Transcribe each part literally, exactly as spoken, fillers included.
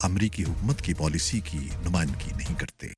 अमरीकी हुकूमत की पॉलिसी की नुमाइंदगी नहीं करते।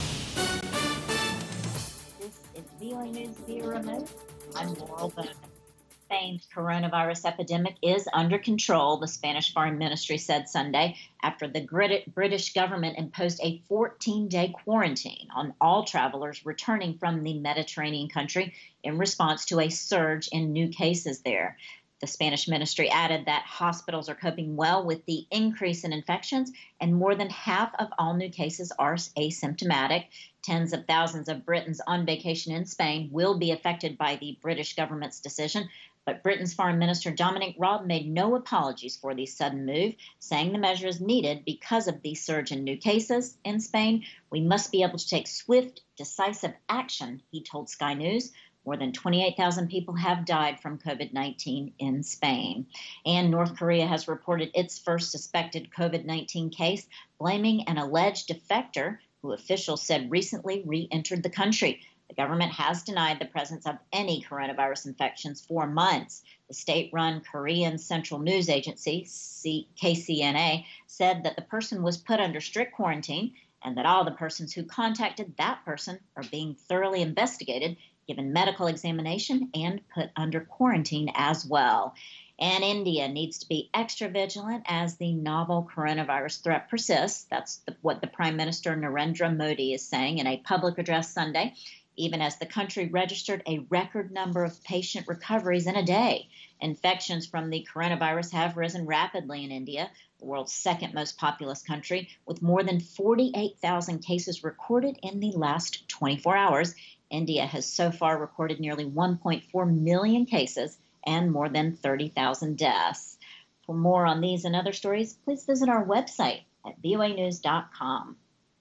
This is V O A News via remote. I'm Laurel Bowman. Spain's coronavirus epidemic is under control, the Spanish Foreign Ministry said Sunday, after the British government imposed a fourteen-day quarantine on all travelers returning from the Mediterranean country in response to a surge in new cases there. The Spanish ministry added that hospitals are coping well with the increase in infections, and more than half of all new cases are asymptomatic. Tens of thousands of Britons on vacation in Spain will be affected by the British government's decision. But Britain's Foreign Minister Dominic Raab made no apologies for the sudden move, saying the measure is needed because of the surge in new cases in Spain. We must be able to take swift, decisive action, he told Sky News. More than twenty-eight thousand people have died from COVID nineteen in Spain. And North Korea has reported its first suspected COVID nineteen case, blaming an alleged defector who officials said recently re-entered the country. The government has denied the presence of any coronavirus infections for months. The state-run Korean Central News Agency, K C N A, said that the person was put under strict quarantine and that all the persons who contacted that person are being thoroughly investigated, given medical examination, and put under quarantine as well. And India needs to be extra vigilant as the novel coronavirus threat persists. That's the, what the Prime Minister Narendra Modi is saying in a public address Sunday, even as the country registered a record number of patient recoveries in a day. Infections from the coronavirus have risen rapidly in India, the world's second most populous country, with more than forty-eight thousand cases recorded in the last twenty-four hours. India has so far recorded nearly one point four million cases and more than thirty thousand deaths. For more on these and other stories, please visit our website at V O A news dot com.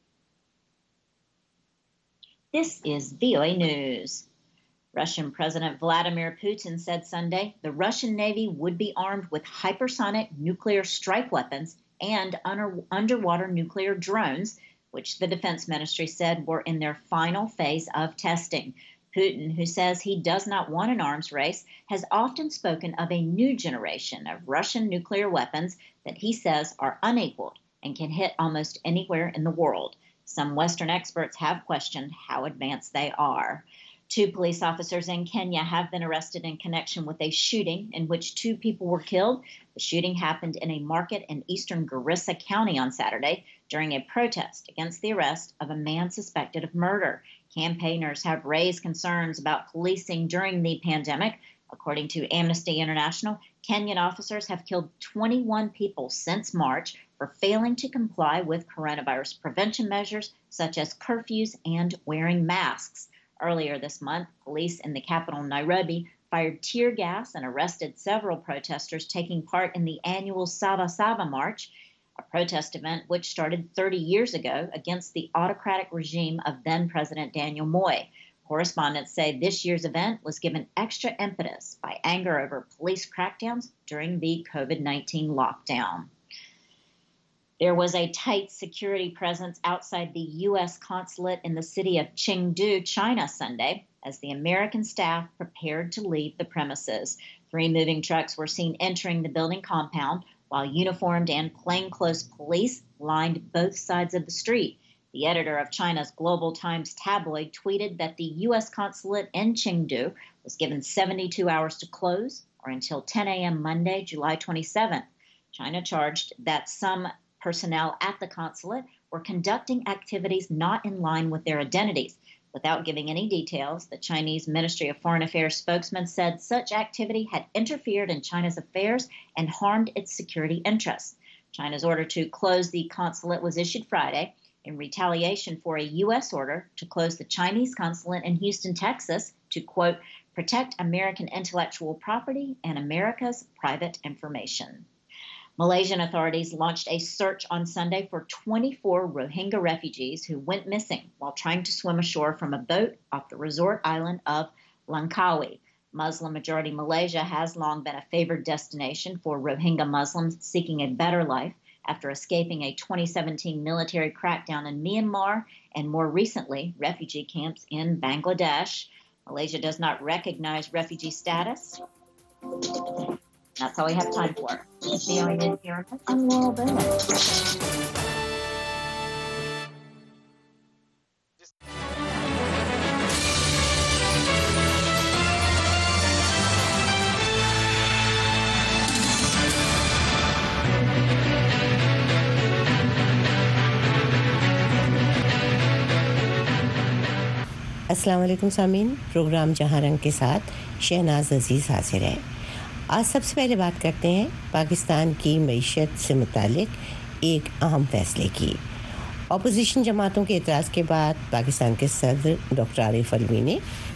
This is V O A News. Russian President Vladimir Putin said Sunday the Russian Navy would be armed with hypersonic nuclear strike weapons and under, underwater nuclear drones, which the Defense Ministry said were in their final phase of testing. Putin, who says he does not want an arms race, has often spoken of a new generation of Russian nuclear weapons that he says are unequaled and can hit almost anywhere in the world. Some Western experts have questioned how advanced they are. Two police officers in Kenya have been arrested in connection with a shooting in which two people were killed. The shooting happened in a market in eastern Garissa County on Saturday during a protest against the arrest of a man suspected of murder. Campaigners have raised concerns about policing during the pandemic. According to Amnesty International, Kenyan officers have killed twenty-one people since March for failing to comply with coronavirus prevention measures such as curfews and wearing masks. Earlier this month, police in the capital, Nairobi, fired tear gas and arrested several protesters taking part in the annual Sava Sava March, a protest event which started thirty years ago against the autocratic regime of then-President Daniel Moi. Correspondents say this year's event was given extra impetus by anger over police crackdowns during the COVID nineteen lockdown. There was a tight security presence outside the U S consulate in the city of Chengdu, China, Sunday, as the American staff prepared to leave the premises. Three moving trucks were seen entering the building compound, while uniformed and plainclothes police lined both sides of the street. The editor of China's Global Times tabloid tweeted that the U S consulate in Chengdu was given seventy-two hours to close, or until ten a.m. Monday, July twenty-seventh. China charged that some personnel at the consulate were conducting activities not in line with their identities. Without giving any details, the Chinese Ministry of Foreign Affairs spokesman said such activity had interfered in China's affairs and harmed its security interests. China's order to close the consulate was issued Friday in retaliation for a U S order to close the Chinese consulate in Houston, Texas, to, quote, protect American intellectual property and America's private information. Malaysian authorities launched a search on Sunday for twenty-four Rohingya refugees who went missing while trying to swim ashore from a boat off the resort island of Langkawi. Muslim-majority Malaysia has long been a favored destination for Rohingya Muslims seeking a better life after escaping a twenty seventeen military crackdown in Myanmar and, more recently, refugee camps in Bangladesh. Malaysia does not recognize refugee status. That's all we have time for. I'm Laurel Bowman. अस्सलाम वालेकुम सामीन, programme जहाँ रंग के साथ शहनाज अजीज़ हाजिर है। आज सबसे पहले बात करते हैं पाकिस्तान की मईशत से मुतालिक एक अहम फैसले की। अपोजिशन जमातों के एतराज़ के बाद पाकिस्तान के सदर डॉक्टर आरिफ अलवी ने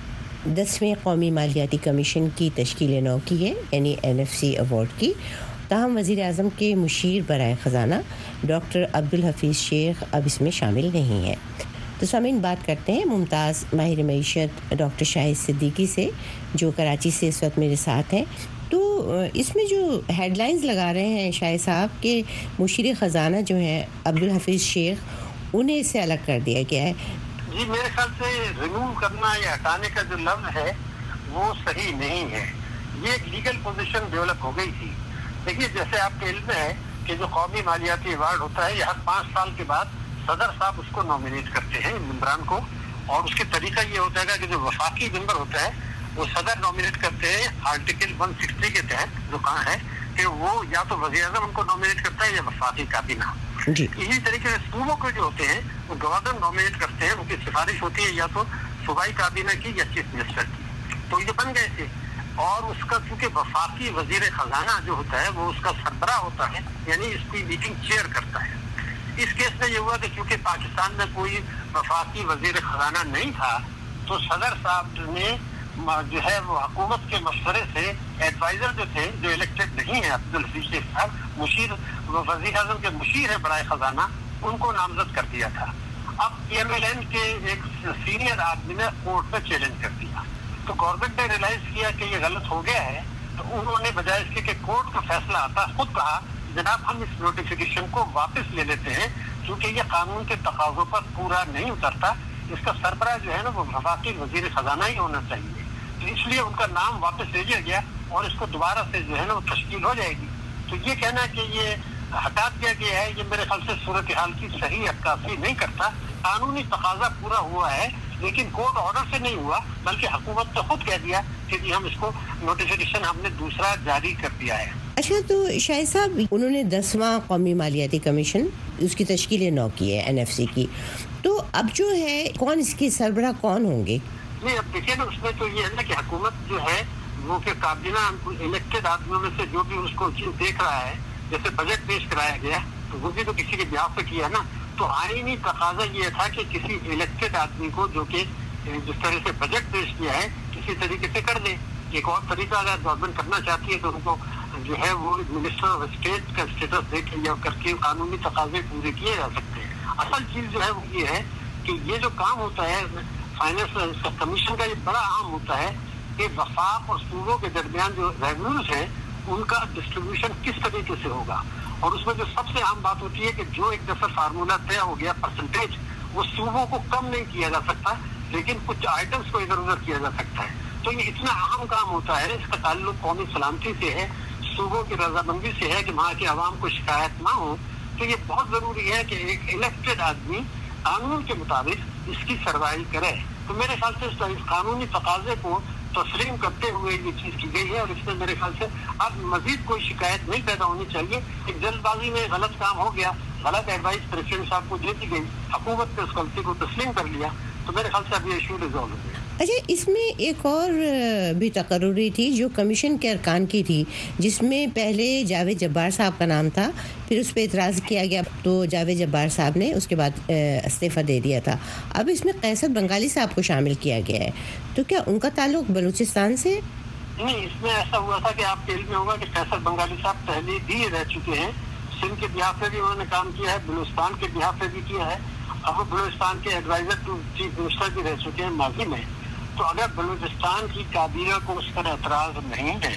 दसवें कौमी मालियाती कमीशन की तश्कील नौ की है, यानी एन एफ सी अवार्ड की। ताहम वज़ीर आज़म के मुशीर बराए ख़जाना डॉक्टर अब्दुल हफीज़ शेख अब इसमें शामिल नहीं है। तो सामीन, बात करते हैं मुमताज़ माहिर मईशत डॉक्टर शाहिद सिद्दीकी से, जो कराची से इस वक्त मेरे साथ हैं। तो इसमें जो हेडलाइंस लगा रहे हैं शाहिद साहब के मुशीर ख़जाना जो हैं अब्दुल हफीज़ शेख, उन्हें इससे अलग कर दिया गया है। जी, मेरे ख्याल से रिमूव करना या हटाने का जो लफ्ज़ है वो सही नहीं है। ये एक लीगल पोजीशन डेवलप हो गई थी। देखिए, जैसे आपके इल्म में है कि जो कौमी मालियाती अवार्ड होता है, यह हर पाँच साल के बाद सदर साहब उसको नॉमिनेट करते हैं मेम्बरान को, और उसके तरीका ये होता है कि जो वफाकी मेंबर होता है वो सदर नॉमिनेट करते हैं आर्टिकल एक सौ साठ के तहत, जो कहा है कि वो या तो वज़ीर आज़म उनको नॉमिनेट करता है या वफाकी काबीना। इसी तरीके से सूबों के जो होते हैं वो गवर्नर नॉमिनेट करते हैं, उनकी सिफारिश होती है या तो सूबाई काबीना की या चीफ मिनिस्टर की। तो ये बन गए थे, और उसका चूंकि वफाकी वजीर खजाना जो होता है वो उसका सरबरा होता है, यानी इसकी मीटिंग चेयर करता है। इस केस में ये हुआ कि चूंकि पाकिस्तान में कोई वफाकी वजीर खजाना नहीं था, तो सदर साहब ने जो है वो हुकूमत के मशवरे से एडवाइजर जो थे, जो इलेक्टेड नहीं है, अब्दुल हफीज़ शेख साहब मुशीर वज़ीर आज़म के मुशीर है बराए खजाना, उनको नामजद कर दिया था। अब एम एल एन के एक सीनियर आदमी ने कोर्ट में चैलेंज कर दिया, तो गवर्नमेंट ने रियलाइज किया कि ये गलत हो गया है, तो उन्होंने बजाय इसके कि कोर्ट का फैसला आता खुद कहा जनाब हम इस नोटिफिकेशन को वापस ले लेते हैं, क्योंकि ये कानून के तकाज़ों पर पूरा नहीं उतरता। इसका सरबरा जो है ना वो वफाकी वजीर खजाना ही होना चाहिए, तो इसलिए उनका नाम वापस ले लिया गया और इसको दोबारा से जो है ना वो तश्कील हो जाएगी। तो ये कहना कि ये हटा दिया गया है, ये मेरे ख्याल से सूरत हाल की सही अक्कासी नहीं करता। कानूनी तकाजा पूरा हुआ है, लेकिन कोर्ट ऑर्डर से नहीं हुआ, बल्कि हुकूमत ने खुद कह दिया कि जी हम इसको नोटिफिकेशन हमने दूसरा जारी कर दिया है। अच्छा, तो शाहिद साहब, उन्होंने दसवां कौमी मालियाती कमीशन उसकी तश्कील नौ की है एन एफ सी की, तो अब जो है कौन इसके सरबराह कौन होंगे? नहीं, अब देखिए ना, उसमें तो ये है ना कि हुकूमत जो है वो के काबीना इलेक्टेड आदमियों में से जो भी उसको चीज देख रहा है, जैसे बजट पेश कराया गया तो वो भी तो किसी के बिहाफ पे किया ना। तो आईनी तकाजा ये था कि किसी इलेक्टेड आदमी को जो कि जिस तरह से बजट पेश किया है किसी तरीके से कर दे। एक और तरीका अगर गवर्नमेंट करना चाहती है तो उनको जो है वो मिनिस्टर ऑफ स्टेट का स्टेटस दे के या करके कानूनी तकाजे पूरे किए जा सकते हैं। असल चीज जो है वो ये है कि ये जो काम होता है फाइनेंस कमीशन का, ये बड़ा अहम होता है कि वफाक और सूबों के दरमियान जो रेवेन्यूज है उनका डिस्ट्रीब्यूशन किस तरीके से होगा। और उसमें जो सबसे अहम बात होती है कि जो एक दफा फार्मूला तय हो गया परसेंटेज, वो सूबों को कम नहीं किया जा सकता, लेकिन कुछ आइटम्स को इधर उधर किया जा सकता है। तो ये इतना अहम काम होता है, इसका ताल्लुक कौमी सलामती से है, सूबों की रजामंदी से है कि वहाँ के आवाम को शिकायत ना हो। तो ये बहुत जरूरी है कि एक इलेक्टेड आदमी कानून के मुताबिक इसकी सरवाई करे। तो मेरे ख्याल से इस कानूनी तकाजे को तस्लीम करते हुए ये चीज की गई है, और इसमें मेरे ख्याल से अब मजीद कोई शिकायत नहीं पैदा होनी चाहिए। एक जल्दबाजी में गलत काम हो गया, गलत एडवाइस प्रेसिडेंट साहब को दे दी गई, हुकूमत ने उस गलती को तस्लीम कर लिया, तो मेरे ख्याल से अब ये इशू रिजॉल्व हो गया। अच्छा, इसमें एक और भी तकर्री थी जो कमीशन के अरकान की थी, जिसमें पहले जावेद जब्बार साहब का नाम था, फिर उस पर इतराज़ किया गया तो जावेद जब्बार साहब ने उसके बाद इस्तीफ़ा दे दिया था। अब इसमें कैसर बंगाली साहब को शामिल किया गया है, तो क्या उनका ताल्लुक बलूचिस्तान से? नहीं, इसमें ऐसा हुआ था कि आपके इल्म में होगा कि कैसर बंगाली साहब पहले भी रह चुके हैं, सिंध के बिहाफ पे भी उन्होंने काम किया है, बलूचिस्तान के बिहाफ पे भी किया है, अब वो बलूचिस्तान के एडवाइजर टू चीफ मिनिस्टर भी रह चुके हैं माजी में। तो अगर बलूचिस्तान की काबीना को उस पर एतराज नहीं है,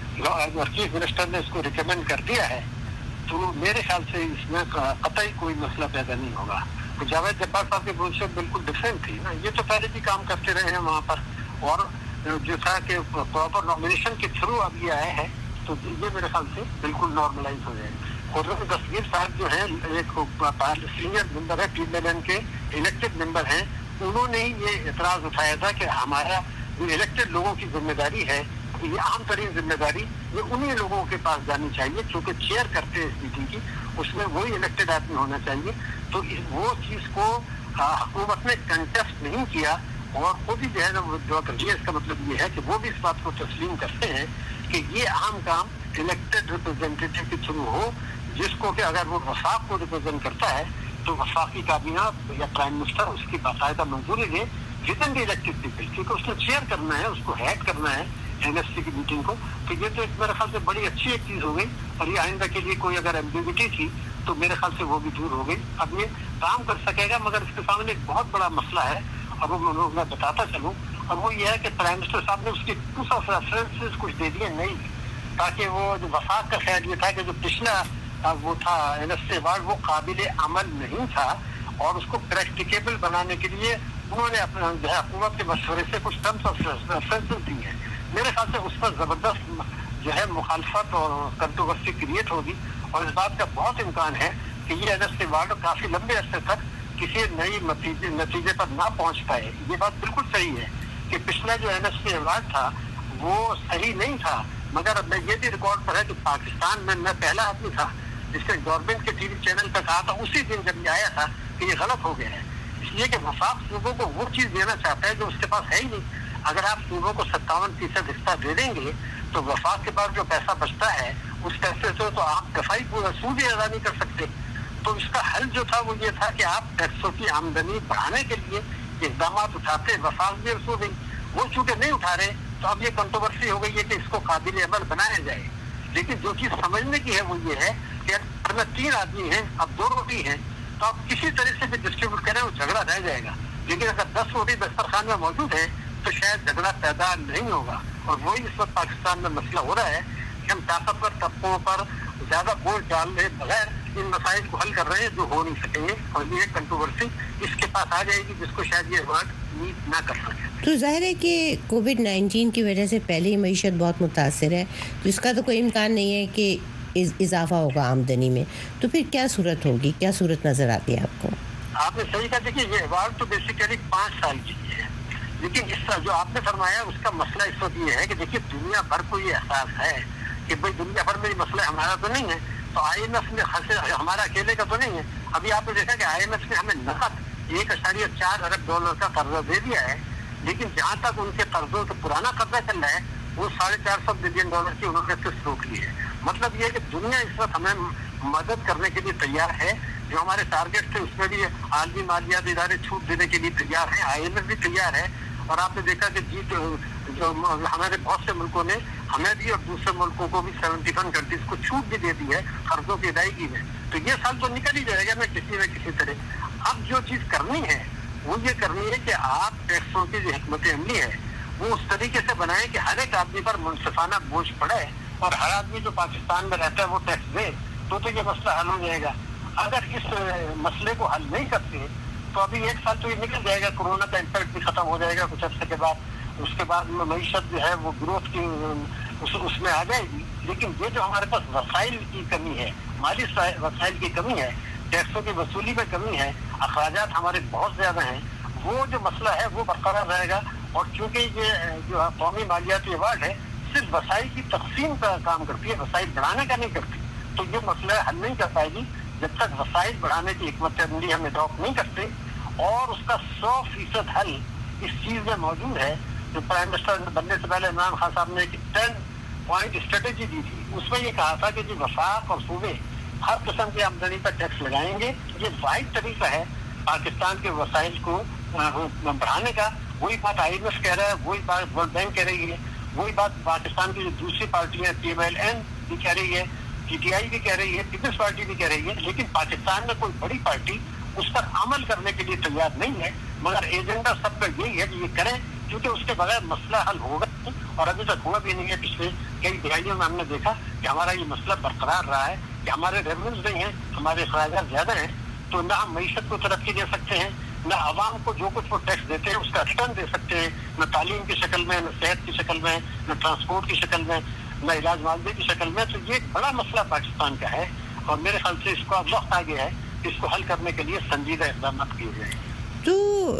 चीफ मिनिस्टर ने इसको रिकमेंड कर दिया है, तो मेरे ख्याल से इसमें कतई कोई मसला पैदा नहीं होगा। तो जावेद जब्बार साहब की पोजीशन बिल्कुल डिफरेंट थी ना, ये तो पहले भी काम करते रहे हैं वहाँ पर, और जो था कि प्रॉपर नॉमिनेशन के थ्रू अब ये आए हैं, तो ये मेरे ख्याल से बिल्कुल नॉर्मलाइज हो जाएगा। खुर्रम दस्तगीर साहब जो है एक सीनियर मेंबर है, पी एल एन के इलेक्टेड मेंबर हैं, उन्होंने ही ये एतराज उठाया था कि हमारा जो इलेक्टेड लोगों की जिम्मेदारी है, ये अहम तरीन जिम्मेदारी ये उन्हीं लोगों के पास जानी चाहिए जो कि चेयर करते हैं इस मीटिंग की, उसमें वही इलेक्टेड आदमी होना चाहिए। तो वो चीज को हुकूमत ने कंटेस्ट नहीं किया, اور وہ بھی جو ہے نا ودرا کر لیا. اس کا مطلب یہ ہے کہ وہ بھی اس بات کو تسلیم کرتے ہیں کہ یہ اہم کام الیکٹڈ ریپرزینٹیٹیو کے تھرو ہو, جس کو کہ اگر وہ وفاق کو ریپرزینٹ کرتا ہے تو وفاقی کابینہ یا پرائم منسٹر اس کی باقاعدہ منظوری دے ریٹن بھی الیکٹڈ پیپل, کیونکہ اس نے چیئر کرنا ہے, اس کو ہیڈ کرنا ہے این ایس سی کی میٹنگ کو. تو یہ تو میرے خیال سے بڑی اچھی ایک چیز ہو گئی, اور یہ آئندہ کے لیے کوئی اگر ایمبیگوٹی تھی تو میرے خیال سے وہ بھی دور ہو گئی. اب یہ کام کر سکے گا, مگر اس کے سامنے ایک بہت بڑا مسئلہ ہے, اور وہ میں بتاتا چلوں, اور وہ یہ ہے کہ پرائم منسٹر صاحب نے اس کی ٹوس آف ریفرنسز کچھ دے دیے نہیں, تاکہ وہ جو وفاق کا خیال یہ تھا کہ جو پچھلا وہ تھا این ایس سی ایوارڈ وہ قابل عمل نہیں تھا, اور اس کو پریکٹیکیبل بنانے کے لیے انہوں نے اپنا جو ہے حکومت کے مشورے سے کچھ ٹرمس آف ریفرنسز دی ہیں. میرے خیال سے اس پر زبردست جو ہے مخالفت اور کنٹروورسی کریٹ ہوگی, اور اس بات کا بہت امکان ہے کہ یہ این ایس سی ایوارڈ کافی لمبے عرصے تک کسی نئی نتیجے نتیجے پر نہ پہنچ پائے. یہ بات بالکل صحیح ہے کہ پچھلا جو این ایس سی ایوارڈ تھا وہ صحیح نہیں تھا, مگر میں یہ بھی ریکارڈ پر ہے کہ پاکستان میں میں پہلا آدمی تھا جس نے گورنمنٹ کے ٹی وی چینل پہ کہا تھا اسی دن جب یہ آیا تھا کہ یہ غلط ہو گیا ہے, اس لیے کہ وفاق صوبوں کو وہ چیز دینا چاہتا ہے جو اس کے پاس ہے ہی نہیں. اگر آپ صوبوں کو ستاون فیصد حصہ دے دیں گے تو وفاق کے پاس جو پیسہ بچتا ہے اس پیسے سے تو آپ دفاعی پورا سود ہی ادا نہیں کر سکتے. تو اس کا حل جو تھا وہ یہ تھا کہ آپ ٹیکسوں کی آمدنی بڑھانے کے لیے اقدامات اٹھاتے, وفاق بھی رسو گئی, وہ چونکہ نہیں اٹھا رہے تو اب یہ کنٹروورسی ہو گئی ہے کہ اس کو قابل عمل بنایا جائے. لیکن جو چیز سمجھنے کی ہے وہ یہ ہے کہ اگر میں تین آدمی ہیں, اب دو روٹی ہیں, تو آپ کسی طرح سے بھی ڈسٹریبیوٹ کریں وہ جھگڑا رہ جائے گا. لیکن اگر دس روٹی دسترخوان میں موجود ہے تو شاید جھگڑا پیدا نہیں ہوگا. اور وہی اس وقت پاکستان میں مسئلہ ہو رہا ہے کہ ہم طاقتور طبقوں پر زیادہ بوجھ ڈال رہے بغیر ان مسائل کو حل کر رہے ہیں جو ہو نہیں سکیں گے, اور یہ کنٹروورسی اس کے پاس آ جائے گی جس کو شاید یہ ورڈ میٹ نہ کر سکے. تو ظاہر ہے کہ کووڈ نائنٹین کی وجہ سے پہلے ہی معیشت بہت متاثر ہے, تو اس کا تو کوئی امکان نہیں ہے کہ اضافہ ہوگا آمدنی میں, تو پھر کیا صورت ہوگی, کیا صورت نظر آتی ہے آپ کو؟ آپ نے صحیح کہا. دیکھیے یہ ایوارڈ تو بیسیکلی پانچ سال کے لیے ہے, لیکن اس جو آپ نے فرمایا اس کا مسئلہ اس وقت یہ ہے کہ دیکھیے دنیا بھر کو یہ احساس ہے کہ بھائی دنیا بھر میں یہ مسئلہ ہمارا تو نہیں ہے, تو آئی ایم ایف نے ہمارا اکیلے کا تو نہیں ہے. ابھی آپ نے دیکھا کہ آئی ایم ایف نے ہمیں نقد ایک اشاریہ چار ارب ڈالر کا قرضہ دے دیا ہے, لیکن جہاں تک ان کے قرضوں کا پرانا قرضہ چل رہا ہے وہ ساڑھے چار سو بلین ڈالر کی انہوں نے صرف روک لی ہے. مطلب یہ کہ دنیا اس وقت ہمیں مدد کرنے کے لیے تیار ہے, جو ہمارے ٹارگیٹ تھے اس میں بھی عالمی مالیاتی ادارے چھوٹ دینے کے لیے تیار ہیں, آئی ایم ایف بھی تیار ہے. اور آپ نے دیکھا کہ جی جو ہمارے بہت سے ملکوں نے ہمیں بھی اور دوسرے ملکوں کو بھی سیونٹی ون کنٹریز کو چھوٹ بھی دے دی ہے قرضوں کی ادائیگی میں. تو یہ سال تو نکل ہی جائے گا نا کسی نہ کسی طرح. اب جو چیز کرنی ہے وہ یہ کرنی ہے کہ آپ ٹیکسوں کی جو حکمت عملی ہے وہ اس طریقے سے بنائیں کہ ہر ایک آدمی پر منصفانہ بوجھ پڑے, اور ہر آدمی جو پاکستان میں رہتا ہے وہ ٹیکس دے, تو تو یہ مسئلہ حل ہو جائے گا. اگر اس مسئلے کو حل نہیں کرتے تو ابھی ایک سال تو یہ نکل جائے گا, کورونا کا امپیکٹ بھی ختم ہو جائے گا کچھ عرصے کے بعد, اس کے بعد معیشت جو ہے وہ گروتھ کی اس, اس میں آ جائے گی. لیکن یہ جو ہمارے پاس وسائل کی کمی ہے, مالی وسائل کی کمی ہے, ٹیکسوں کی وصولی میں کمی ہے, اخراجات ہمارے بہت زیادہ ہیں, وہ جو مسئلہ ہے وہ برقرار رہے گا. اور چونکہ یہ جو قومی مالیاتی ایوارڈ ہے صرف وسائل کی تقسیم کا کام کرتی ہے, وسائل بڑھانے کا نہیں کرتی, تو یہ مسئلہ حل نہیں کر پائے گی جب تک وسائل بڑھانے کی حکمت عملی ہم اڈاپٹ نہیں کرتے. اور اس کا سو فیصد حل اس چیز میں موجود ہے جو پرائم منسٹر بننے سے پہلے عمران خان صاحب نے ایک ٹین پوائنٹ اسٹریٹجی دی تھی. اس میں یہ کہا تھا کہ جو وفاق اور صوبے ہر قسم کی آمدنی پر ٹیکس لگائیں گے. یہ واحد طریقہ ہے پاکستان کے وسائل کو بڑھانے کا. وہی بات آئی ایم ایف کہہ رہا ہے, وہی بات ورلڈ بینک کہہ رہی ہے, وہی بات پاکستان کی جو دوسری پارٹیاں پی ایم ایل این بھی کہہ رہی ہے, پی ٹی آئی بھی کہہ رہی ہے, پیپلز پارٹی بھی کہہ رہی ہے. لیکن پاکستان میں کوئی بڑی پارٹی اس پر عمل کرنے کے لیے تیار نہیں ہے. مگر ایجنڈا سب کا یہی ہے کہ یہ کریں, کیونکہ اس کے بغیر مسئلہ حل ہوگا, اور ابھی تک ہوا بھی نہیں ہے. پچھلے کئی دہائیوں میں ہم نے دیکھا کہ ہمارا یہ مسئلہ برقرار رہا ہے کہ ہمارے ریونیوز نہیں ہیں, ہمارے اخراجات زیادہ ہیں, تو نہ ہم معیشت کو ترقی دے سکتے ہیں, نہ عوام کو جو کچھ وہ ٹیکس دیتے ہیں اس کا ریٹرن دے سکتے ہیں, نہ تعلیم کی شکل میں, نہ صحت کی شکل میں, نہ ٹرانسپورٹ کی شکل میں, نہ علاج معالجے کی شکل میں. تو یہ ایک بڑا مسئلہ پاکستان کا ہے, اور میرے خیال سے اس کو اب وقت آ گیا ہے اس کو حل کرنے کے لیے سنجیدہ اقدامات کیے جائیں. تو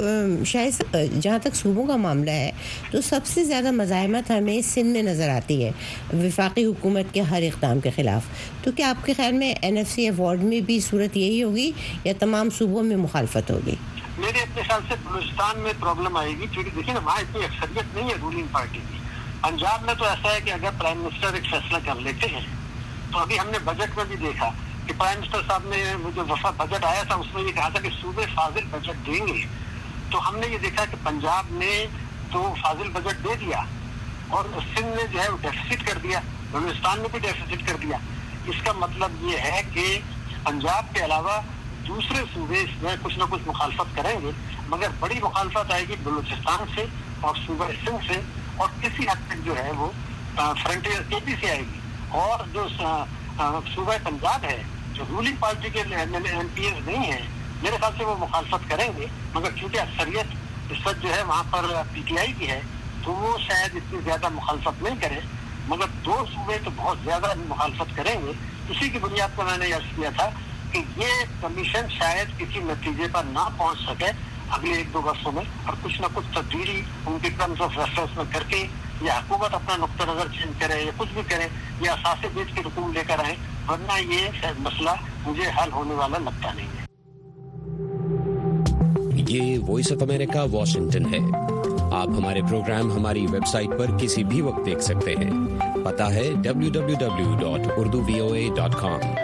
شاید جہاں تک صوبوں کا معاملہ ہے تو سب سے زیادہ مزاحمت ہمیں سندھ میں نظر آتی ہے وفاقی حکومت کے ہر اقدام کے خلاف. تو کیا آپ کے خیال میں این ایف سی ایوارڈ میں بھی صورت یہی ہوگی یا تمام صوبوں میں مخالفت ہوگی؟ मेरे अपने ख्याल से बलूचिस्तान में प्रॉब्लम आएगी, क्योंकि देखिए ना वहाँ इतनी अक्सरियत नहीं है रूलिंग पार्टी की। पंजाब में तो ऐसा है कि अगर प्राइम मिनिस्टर एक फैसला कर लेते हैं, तो अभी हमने बजट में भी देखा कि प्राइम मिनिस्टर साहब ने जो वफा बजट आया था उसमें ये कहा था कि सूबे फाजिल बजट देंगे। तो हमने ये देखा कि पंजाब ने तो फाजिल बजट दे दिया और सिंध ने जो है वो डेफिसिट कर दिया, बलूचिस्तान ने भी डेफिसिट कर दिया। इसका मतलब ये है कि पंजाब के अलावा दूसरे सूबे इसमें कुछ ना कुछ मुखालफत करेंगे, मगर बड़ी मुखालफत आएगी बलूचिस्तान से और सूबा सिंध से, और किसी हद तक जो है वो फ्रंटियर केपी से आएगी। और जो सूबा पंजाब है, जो रूलिंग पार्टी के एम पी एस नहीं है, मेरे ख्याल से वो मुखालफत करेंगे, मगर चूंकि अक्सरियत इस वक्त जो है वहाँ पर पी टी आई की है, तो वो शायद इतनी ज्यादा मुखालफत नहीं करे, मगर दो सूबे तो बहुत ज्यादा मुखालफत करेंगे। इसी की बुनियाद पर मैंने अर्ज किया था कि ये कमीशन शायद किसी नतीजे पर ना पहुंच सके अगले एक दो वर्षों में, और कुछ ना कुछ तब्दीली उनके टर्म्स ऑफ रेफरेंस में करके या हुकूमत अपना नुक्ता नजर चेंज करे या कुछ भी करे या असासे बीच के रकूम लेकर आए, वरना ये मसला मुझे हल होने वाला लगता नहीं है। ये वॉइस ऑफ अमेरिका वाशिंगटन है। आप हमारे प्रोग्राम हमारी वेबसाइट पर किसी भी वक्त देख सकते हैं। पता है W W W dot Urdu V O A dot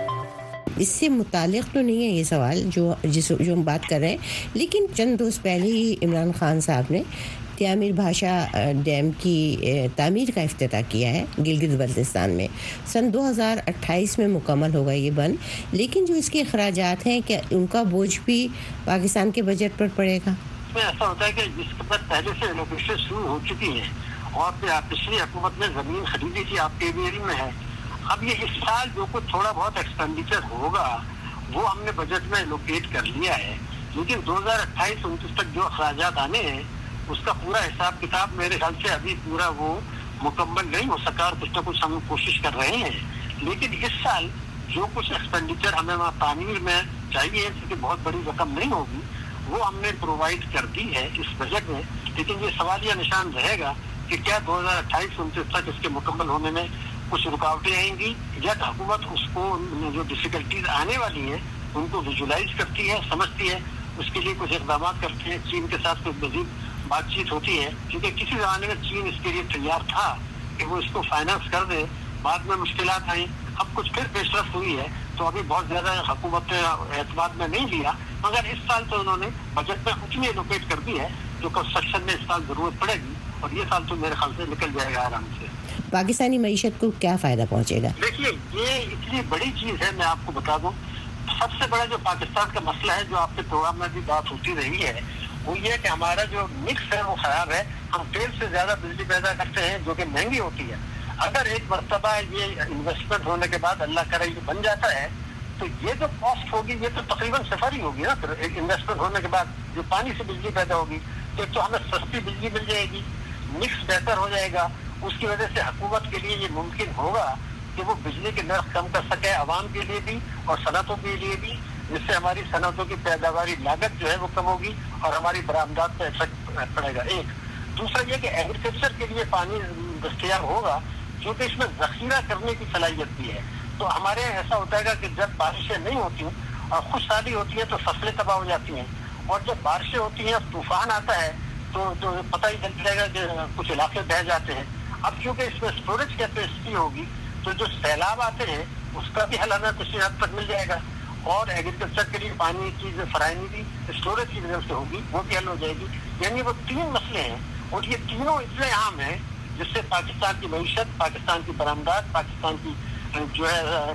com. इससे मुतालिक तो नहीं है ये सवाल जो जिस जो हम बात कर रहे हैं, लेकिन चंद रोज़ पहले ही इमरान खान साहब ने त्यामीर भाषा डैम की तामीर का इफ्तिताह किया है गिलगित बल्तिस्तान में। सन दो हज़ार अट्ठाईस में मुकम्मल होगा ये बन, लेकिन जो इसके अखराजात हैं क्या उनका बोझ भी पाकिस्तान के बजट पर पड़ेगा? ऐसा होता है कि जिस वक्त पहले से एलोकेशन शुरू हो चुकी है और पिछली हुकूमत ने जमीन खरीदी थी, आपके एरिया में है। अब ये इस साल जो कुछ थोड़ा बहुत एक्सपेंडिचर होगा वो हमने बजट में एलोकेट कर लिया है, लेकिन दो हज़ार अट्ठाईस उनतीस तक जो अखराजात आने हैं उसका पूरा हिसाब किताब मेरे ख्याल से अभी पूरा वो मुकम्मल नहीं हो सका, और कुछ ना कुछ हम कोशिश कर रहे हैं। लेकिन इस साल जो कुछ एक्सपेंडिचर हमें वहाँ तामीर में चाहिए, क्योंकि बहुत बड़ी रकम नहीं होगी, वो हमने प्रोवाइड कर दी है इस बजट में। लेकिन ये सवालिया निशान रहेगा कि क्या दो हज़ार अट्ठाईस उनतीस तक इसके मुकम्मल होने में कुछ रुकावटें आएंगी, या हुकूमत उसको जो डिफिकल्टीज आने वाली है उनको विजुलाइज करती है, समझती है, उसके लिए कुछ इकदाम करती है, चीन के साथ कुछ मजीद बातचीत होती है। क्योंकि किसी जमाने में चीन इसके लिए तैयार था कि वो इसको फाइनेंस कर दे, बाद में मुश्किलात आई, अब कुछ फिर पेशरफ हुई है, तो अभी बहुत ज्यादा हुकूमत ने एतमाद में नहीं लिया, मगर इस साल तो उन्होंने बजट में उतनी एलोकेट कर दी है जो कंस्ट्रक्शन में इस साल जरूरत पड़ेगी, और ये साल तो मेरे ख्याल से निकल जाएगा आराम से। पाकिस्तानी मईशत को क्या फायदा पहुंचेगा? देखिए ये इतनी बड़ी चीज है, मैं आपको बता दूं, सबसे बड़ा जो पाकिस्तान का मसला है, जो आपके प्रोग्राम में भी बात होती रही है, वो ये कि हमारा जो मिक्स है वो खराब है। हम तेल से ज्यादा बिजली पैदा करते हैं जो कि महंगी होती है। अगर एक मरतबा ये इन्वेस्टमेंट होने के बाद अल्लाह करे ये बन जाता है, तो ये जो कॉस्ट होगी ये तो तकरीबन सफर ही होगी ना। फिर एक इन्वेस्टमेंट होने के बाद जो पानी से बिजली पैदा होगी, तो, तो हमें सस्ती बिजली मिल जाएगी, मिक्स बेहतर हो जाएगा। उसकी वजह से हुकूमत के लिए ये मुमकिन होगा कि वो बिजली के नर्ख कम कर सके, आवाम के लिए भी और सनतों के लिए भी, जिससे हमारी सनतों की पैदावारी लागत जो है वो कम होगी और हमारी बरामदात पर इफेक्ट पड़ेगा। एक दूसरा ये कि एग्रीकल्चर के लिए पानी दस्तयाब होगा, क्योंकि इसमें जखीरा करने की सलाहियत भी है। तो हमारे यहाँ ऐसा होता है कि जब बारिशें नहीं होती और खुशहाली होती है तो फसलें तबाह हो जाती हैं, और जब बारिशें होती हैं तूफान आता है तो, तो पता ही चल जाएगा कि कुछ इलाके बह जाते हैं। अब क्योंकि इसमें स्टोरेज कैपेसिटी होगी, तो जो सैलाब आते हैं उसका भी हल हमें किसी हद तक मिल जाएगा, और एग्रीकल्चर के लिए पानी की जो फराहमी भी स्टोरेज की वजह से होगी वो भी हल हो जाएगी। यानी वो तीन मसले हैं, और ये तीनों इतने अहम हैं जिससे पाकिस्तान की मईशत, पाकिस्तान की बरामदात, पाकिस्तान की जो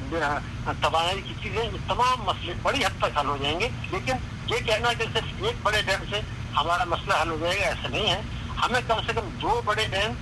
है तबाही की चीजें, ये तमाम मसले बड़ी हद तक हल हो जाएंगे। लेकिन ये कहना कि सिर्फ एक बड़े डैम से हमारा मसला हल हो जाएगा, ऐसा नहीं है। हमें कम से कम दो बड़े डैम,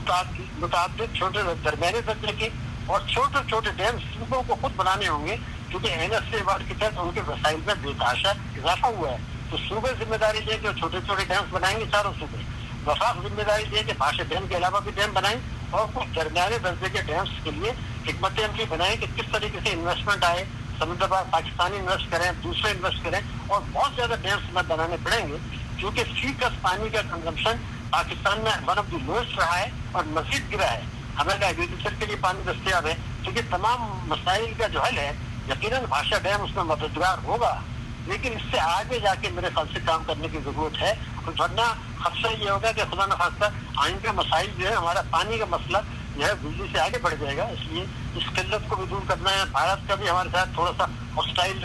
मुताबिक छोटे दरमियाने दर्जे के और छोटे छोटे डैम सूबों को खुद बनाने होंगे, क्योंकि एन एस ए वार्ड के तहत उनके वसाइल में बेतहाशा इजाफा हुआ है। तो सूबे जिम्मेदारी ले के छोटे छोटे डैम्स बनाएंगे, चारों सूबे वफाक जिम्मेदारी ले के भाषा डैम के अलावा भी डैम बनाएं, और कुछ दरमियाने दर्जे के डैम्स के लिए हिकमत अमली बनाएं कि किस तरीके से इन्वेस्टमेंट आए, समुद्र पाकिस्तानी इन्वेस्ट करें, दूसरे इन्वेस्ट करें, और बहुत ज्यादा डैम्स में बनाने पड़ेंगे, क्योंकि फीकस पानी का कंजम्पशन पाकिस्तान में वन ऑफ द लोएस्ट रहा है और मजीद गिरा है। हमें एग्रीकल्चर के लिए पानी दस्तियाब है, क्योंकि तमाम मसाइल का जो हल है यकीनन भाषा डैम उसमें मददगार होगा। لیکن اس سے آگے جا کے میرے خیال سے کام کرنے کی ضرورت ہے, ورنہ خدشہ یہ ہوگا کہ خدا نخواستہ آئندہ مسائل جو ہے, ہمارا پانی کا مسئلہ جو ہے بجلی سے آگے بڑھ جائے گا. اس لیے اس قلت کو بھی دور کرنا ہے. بھارت کا بھی ہمارے ساتھ تھوڑا سا ہاسٹائل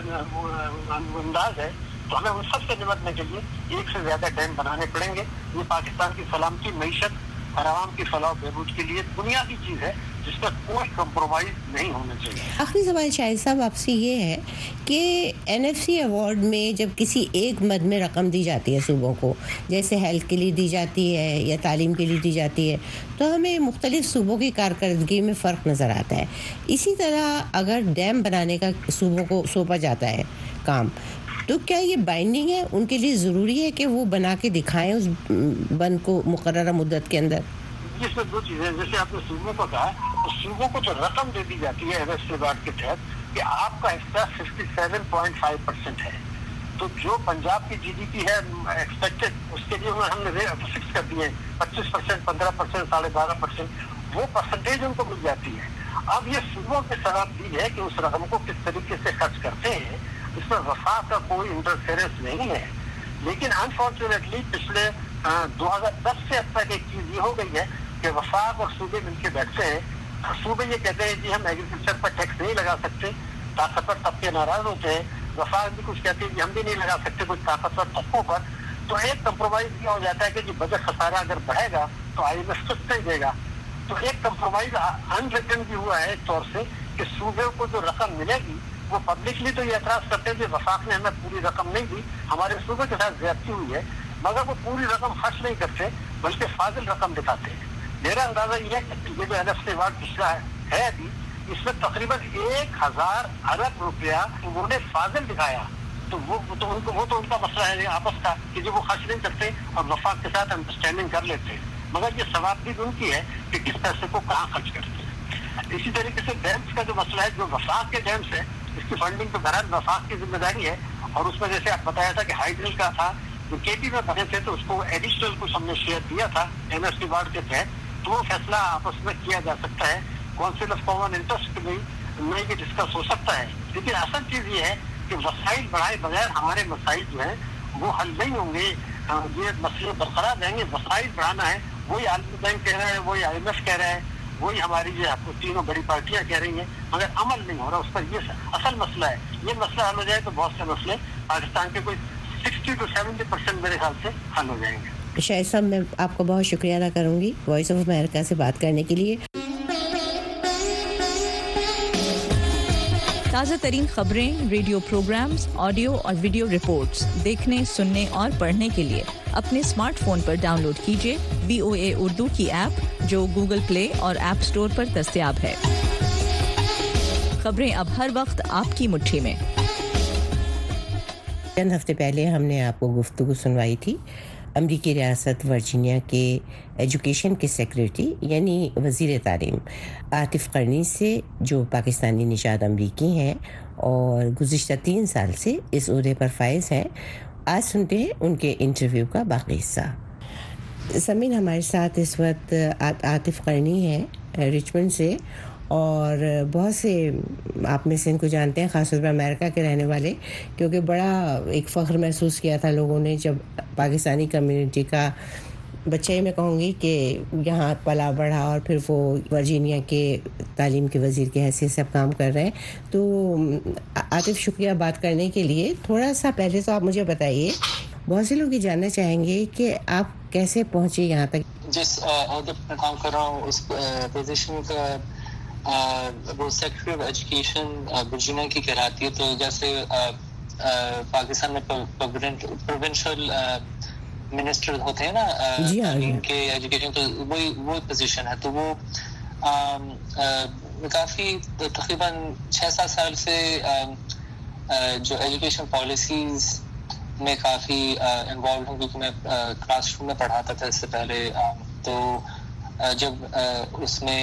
انداز ہے, تو ہمیں ان سب سے نمٹنے کے لیے ایک سے زیادہ ڈیم بنانے پڑیں گے. یہ پاکستان کی سلامتی, معیشت اور عوام کی فلاح و بہبود کے لیے بنیادی چیز ہے جس پر کوئی کمپرومائز نہیں ہونا چاہیے. آخری سوال شاہد صاحب آپ سے یہ ہے کہ این ایف سی ایوارڈ میں جب کسی ایک مد میں رقم دی جاتی ہے صوبوں کو, جیسے ہیلتھ کے لیے دی جاتی ہے یا تعلیم کے لیے دی جاتی ہے, تو ہمیں مختلف صوبوں کی کارکردگی میں فرق نظر آتا ہے. اسی طرح اگر ڈیم بنانے کا صوبوں کو سونپا جاتا ہے کام, تو کیا یہ بائنڈنگ ہے, ان کے لیے ضروری ہے کہ وہ بنا کے دکھائیں اس بند کو مقررہ مدت کے اندر؟ اس میں دو چیزیں, جیسے آپ نے صوبوں کو کہا, تو صوبوں کو جو رقم دے دی جاتی ہے ایف سی بارڈ کے تحت کہ آپ کا حصہ fifty seven point five percent ہے, تو جو پنجاب کی جی ڈی پی ہے ایکسپیکٹڈ, اس کے لیے ہم نے فکس کر دیے پچیس پرسینٹ, پندرہ پرسینٹ, ساڑھے بارہ پرسینٹ, وہ پرسنٹیج ان کو مل جاتی ہے. اب یہ صوبوں کے سبب بھی ہے کہ اس رقم کو کس طریقے سے خرچ کرتے ہیں, اس میں وفاق کا کوئی انٹرفیئرنس نہیں ہے. لیکن انفارچونیٹلی پچھلے دو ہزار دس سے اب تک ایک چیز یہ ہو گئی ہے کہ وفاق اور صوبے مل کے بیٹھتے ہیں. صوبے یہ کہتے ہیں جی ہم ایگریکلچر پر ٹیکس نہیں لگا سکتے, طاقتور طبقے ناراض ہوتے ہیں. وفاق بھی کچھ کہتے ہیں جی ہم بھی نہیں لگا سکتے کچھ طاقتور طبقوں پر. تو ایک کمپرومائز یہ ہو جاتا ہے کہ جی بجٹ خسارہ اگر بڑھے گا تو آئی ایم ایف کچھ نہیں دے گا. تو ایک کمپرومائز ان ریٹن بھی ہوا ہے ایک طور سے کہ صوبے کو جو رقم ملے گی, وہ پبلکلی تو یہ اعتراض کرتے ہیں کہ وفاق نے ہمیں پوری رقم نہیں دی, ہمارے صوبے کے ساتھ زیادتی ہوئی ہے, مگر وہ پوری رقم خرچ نہیں کرتے بلکہ فاضل رقم دکھاتے ہیں. میرا اندازہ یہ ہے کہ یہ جو این ایف سی ایوارڈ پچھلا ہے ابھی, اس میں تقریباً ایک ہزار ارب روپیہ انہوں نے فاضل دکھایا. تو وہ تو ان کو وہ تو ان کا مسئلہ ہے آپس کا کہ جو وہ خرچ نہیں کرتے اور وفاق کے ساتھ انڈرسٹینڈنگ کر لیتے ہیں, مگر یہ ثواب بھی ان کی ہے کہ کس پیسے کو کہاں خرچ کرتے ہیں. اسی طریقے سے ڈیمس کا جو مسئلہ ہے, جو وفاق کے ڈیمس ہے, اس کی فنڈنگ تو بہرحال وفاق کی ذمہ داری ہے. اور اس میں جیسے آپ بتایا تھا کہ ہائیڈرل کا تھا, جو کے پی میں بنے تھے, تو اس کو ایڈیشنل کچھ ہم نے شیئر دیا تھا این ایف سی ایوارڈ کے تحت. تو وہ فیصلہ آپس میں کیا جا سکتا ہے, کونسل آف کامن انٹرسٹ میں میں یہ ڈسکس ہو سکتا ہے. لیکن اصل چیز یہ ہے کہ وسائل بڑھائے بغیر ہمارے مسائل جو ہیں وہ حل نہیں ہوں گے, یہ مسئلے برقرار رہیں گے. وسائل بڑھانا ہے, وہی عالمی بینک کہہ رہا ہے, وہی آئی ایم ایف کہہ رہا ہے, وہی ہماری یہ تینوں بڑی پارٹیاں کہہ رہی ہیں, مگر عمل نہیں ہو رہا اس پر. یہ اصل مسئلہ ہے. یہ مسئلہ حل ہو جائے تو بہت سے مسئلے پاکستان کے کوئی سکسٹی ٹو سیونٹی پرسینٹ میرے خیال سے حل ہو جائیں گے. شاہد صاحب, میں آپ کا بہت شکریہ ادا کروں گی وائس آف امریکہ سے بات کرنے کے لیے. تازہ ترین خبریں, ریڈیو پروگرامز, آڈیو اور ویڈیو رپورٹس دیکھنے, سننے اور پڑھنے کے لیے اپنے اسمارٹ فون پر ڈاؤن لوڈ کیجیے وی او اے اردو کی ایپ, جو گوگل پلے اور ایپ اسٹور پر دستیاب ہے. خبریں اب ہر وقت آپ کی مٹھی میں. چند ہفتے پہلے ہم نے آپ کو گفتگو سنوائی تھی امریکی ریاست ورجینیا کے ایجوکیشن کے سیکریٹری یعنی وزیر تعلیم عاطف قرنی سے, جو پاکستانی نژاد امریکی ہیں اور گزشتہ تین سال سے اس عہدے پر فائز ہیں. آج سنتے ہیں ان کے انٹرویو کا باقی حصہ. سمین, ہمارے ساتھ اس وقت عاطف قرنی ہیں رچمنڈ سے, اور بہت سے آپ میں سے ان کو جانتے ہیں, خاص طور پر امریکہ کے رہنے والے, کیونکہ بڑا ایک فخر محسوس کیا تھا لوگوں نے جب پاکستانی کمیونٹی کا بچہ ہی میں کہوں گی کہ یہاں پلا بڑھا اور پھر وہ ورجینیا کے تعلیم کے وزیر کی حیثیت سے اب کام کر رہے ہیں. تو عاطف, شکریہ بات کرنے کے لیے. تھوڑا سا پہلے تو آپ مجھے بتائیے, بہت سے لوگ یہ جاننا چاہیں گے کہ آپ کیسے پہنچے یہاں تک. جس عہدے پر کام کر رہا ہوں اس پوزیشن کا وہ سیکرٹری آف ایجوکیشن ورجینیا کی کہلاتی ہے. تو جیسے پاکستان میں پروونشل منسٹر ہوتے ہیں نا تعلیم کے ایجوکیشن, تو وہی وہ پوزیشن ہے. تو وہ کافی تقریباً چھ سات سال سے جو ایجوکیشن پالیسیز میں کافی انوالو ہوں, کیونکہ میں کلاس روم میں پڑھاتا تھا اس سے پہلے. تو جب اس میں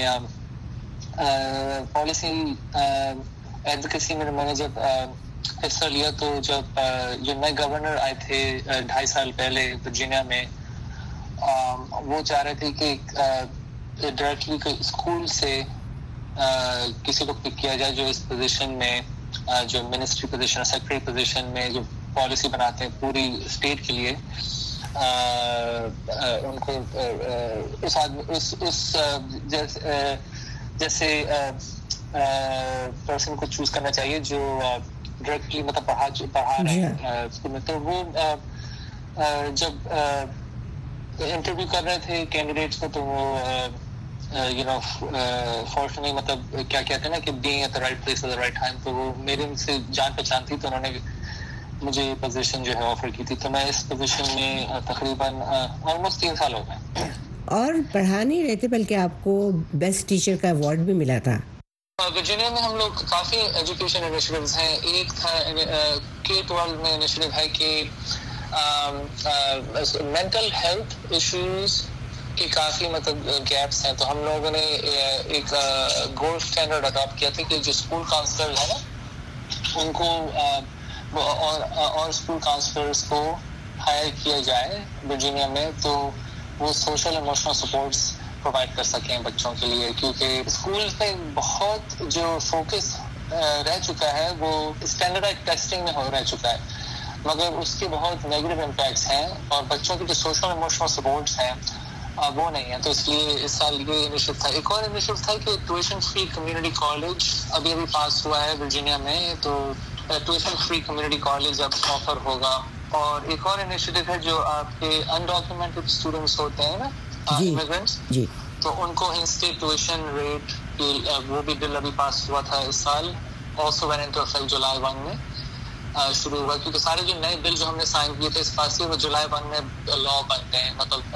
پالیسی ایڈوکیسی میں میں نے جب حصہ لیا, تو جب جو نئے گورنر آئے تھے ڈھائی سال پہلے ورجینیا میں, وہ چاہ رہے تھے کہ ڈائریکٹلی اسکول سے کسی کو پک کیا جائے جو اس پوزیشن میں, جو منسٹری پوزیشن, سیکرٹری پوزیشن میں جو پالیسی بناتے ہیں پوری اسٹیٹ کے لیے ان کو اس اس اس جیسے پرسن کو چوز کرنا چاہیے جو ڈائریکٹلی مطلب پڑھا پڑھا رہے ہیں اسکول میں. تو وہ جب انٹرویو کر رہے تھے کینڈیڈیٹس کو تو وہ یو نو فارچونیٹلی مطلب کیا کہتے ہیں نا کہ being at the right place at the right time, تو وہ میرے ان سے جان پہچان تھی تو انہوں نے مجھے یہ پوزیشن جو ہے آفر کی تھی. تو میں اس پوزیشن میں تقریباً آلموسٹ تین سال ہو گئے. اور پڑھا نہیں رہتے بلکہ آپ کو بیسٹ ٹیچر کا ایوارڈ بھی ملا تھا. ورجینیا میں ہم لوگ کافی ایجوکیشن انیشیٹیوز ہیں. ایک تھا کے ٹویلو میں انیشیٹیو ہے کہ مینٹل ہیلتھ ایشوز کے کافی مطلب گیپس ہیں, تو ہم لوگوں نے ایک گولڈ اسٹینڈرڈ اڈاپٹ کیا تھا کہ جو اسکول کاؤنسلر ہے نا ان کو اور اور اسکول کاؤنسلرس کو ہائر کیا جائے ورجینیا میں, تو وہ سوشل ایموشنل سپورٹس پرووائڈ کر سکیں بچوں کے لیے, کیونکہ اسکول میں بہت جو فوکس رہ چکا ہے وہ اسٹینڈرڈائز ٹیسٹنگ میں ہو رہ چکا ہے, مگر اس کے بہت نیگیٹو امپیکٹس ہیں اور بچوں کی جو سوشل ایموشنل سپورٹس ہیں وہ نہیں ہے. تو اس لیے اس سال یہ انیشیٹو تھا. ایک اور انیشیٹو تھا کہ ٹیوشن فری کمیونٹی کالج ابھی ابھی پاس ہوا ہے ورجینیا میں, تو ٹیوشن فری کمیونٹی کالج اب آفر ہوگا. اور ایک اور انیشیٹو ہے جو آپ کے انڈاکیومنٹڈ اسٹوڈنٹس ہوتے ہیں نا امیگرینٹس, تو ان کو انسٹیٹ ٹیوشن ریٹ کی وہ بھی بل ابھی پاس ہوا تھا اس سال. Also went into effect July one میں شروع ہوا, کیونکہ سارے جو نئے بل جو ہم نے سائن کیے تھے اس پاس سے وہ جولائی ون میں لا بنتے ہیں, مطلب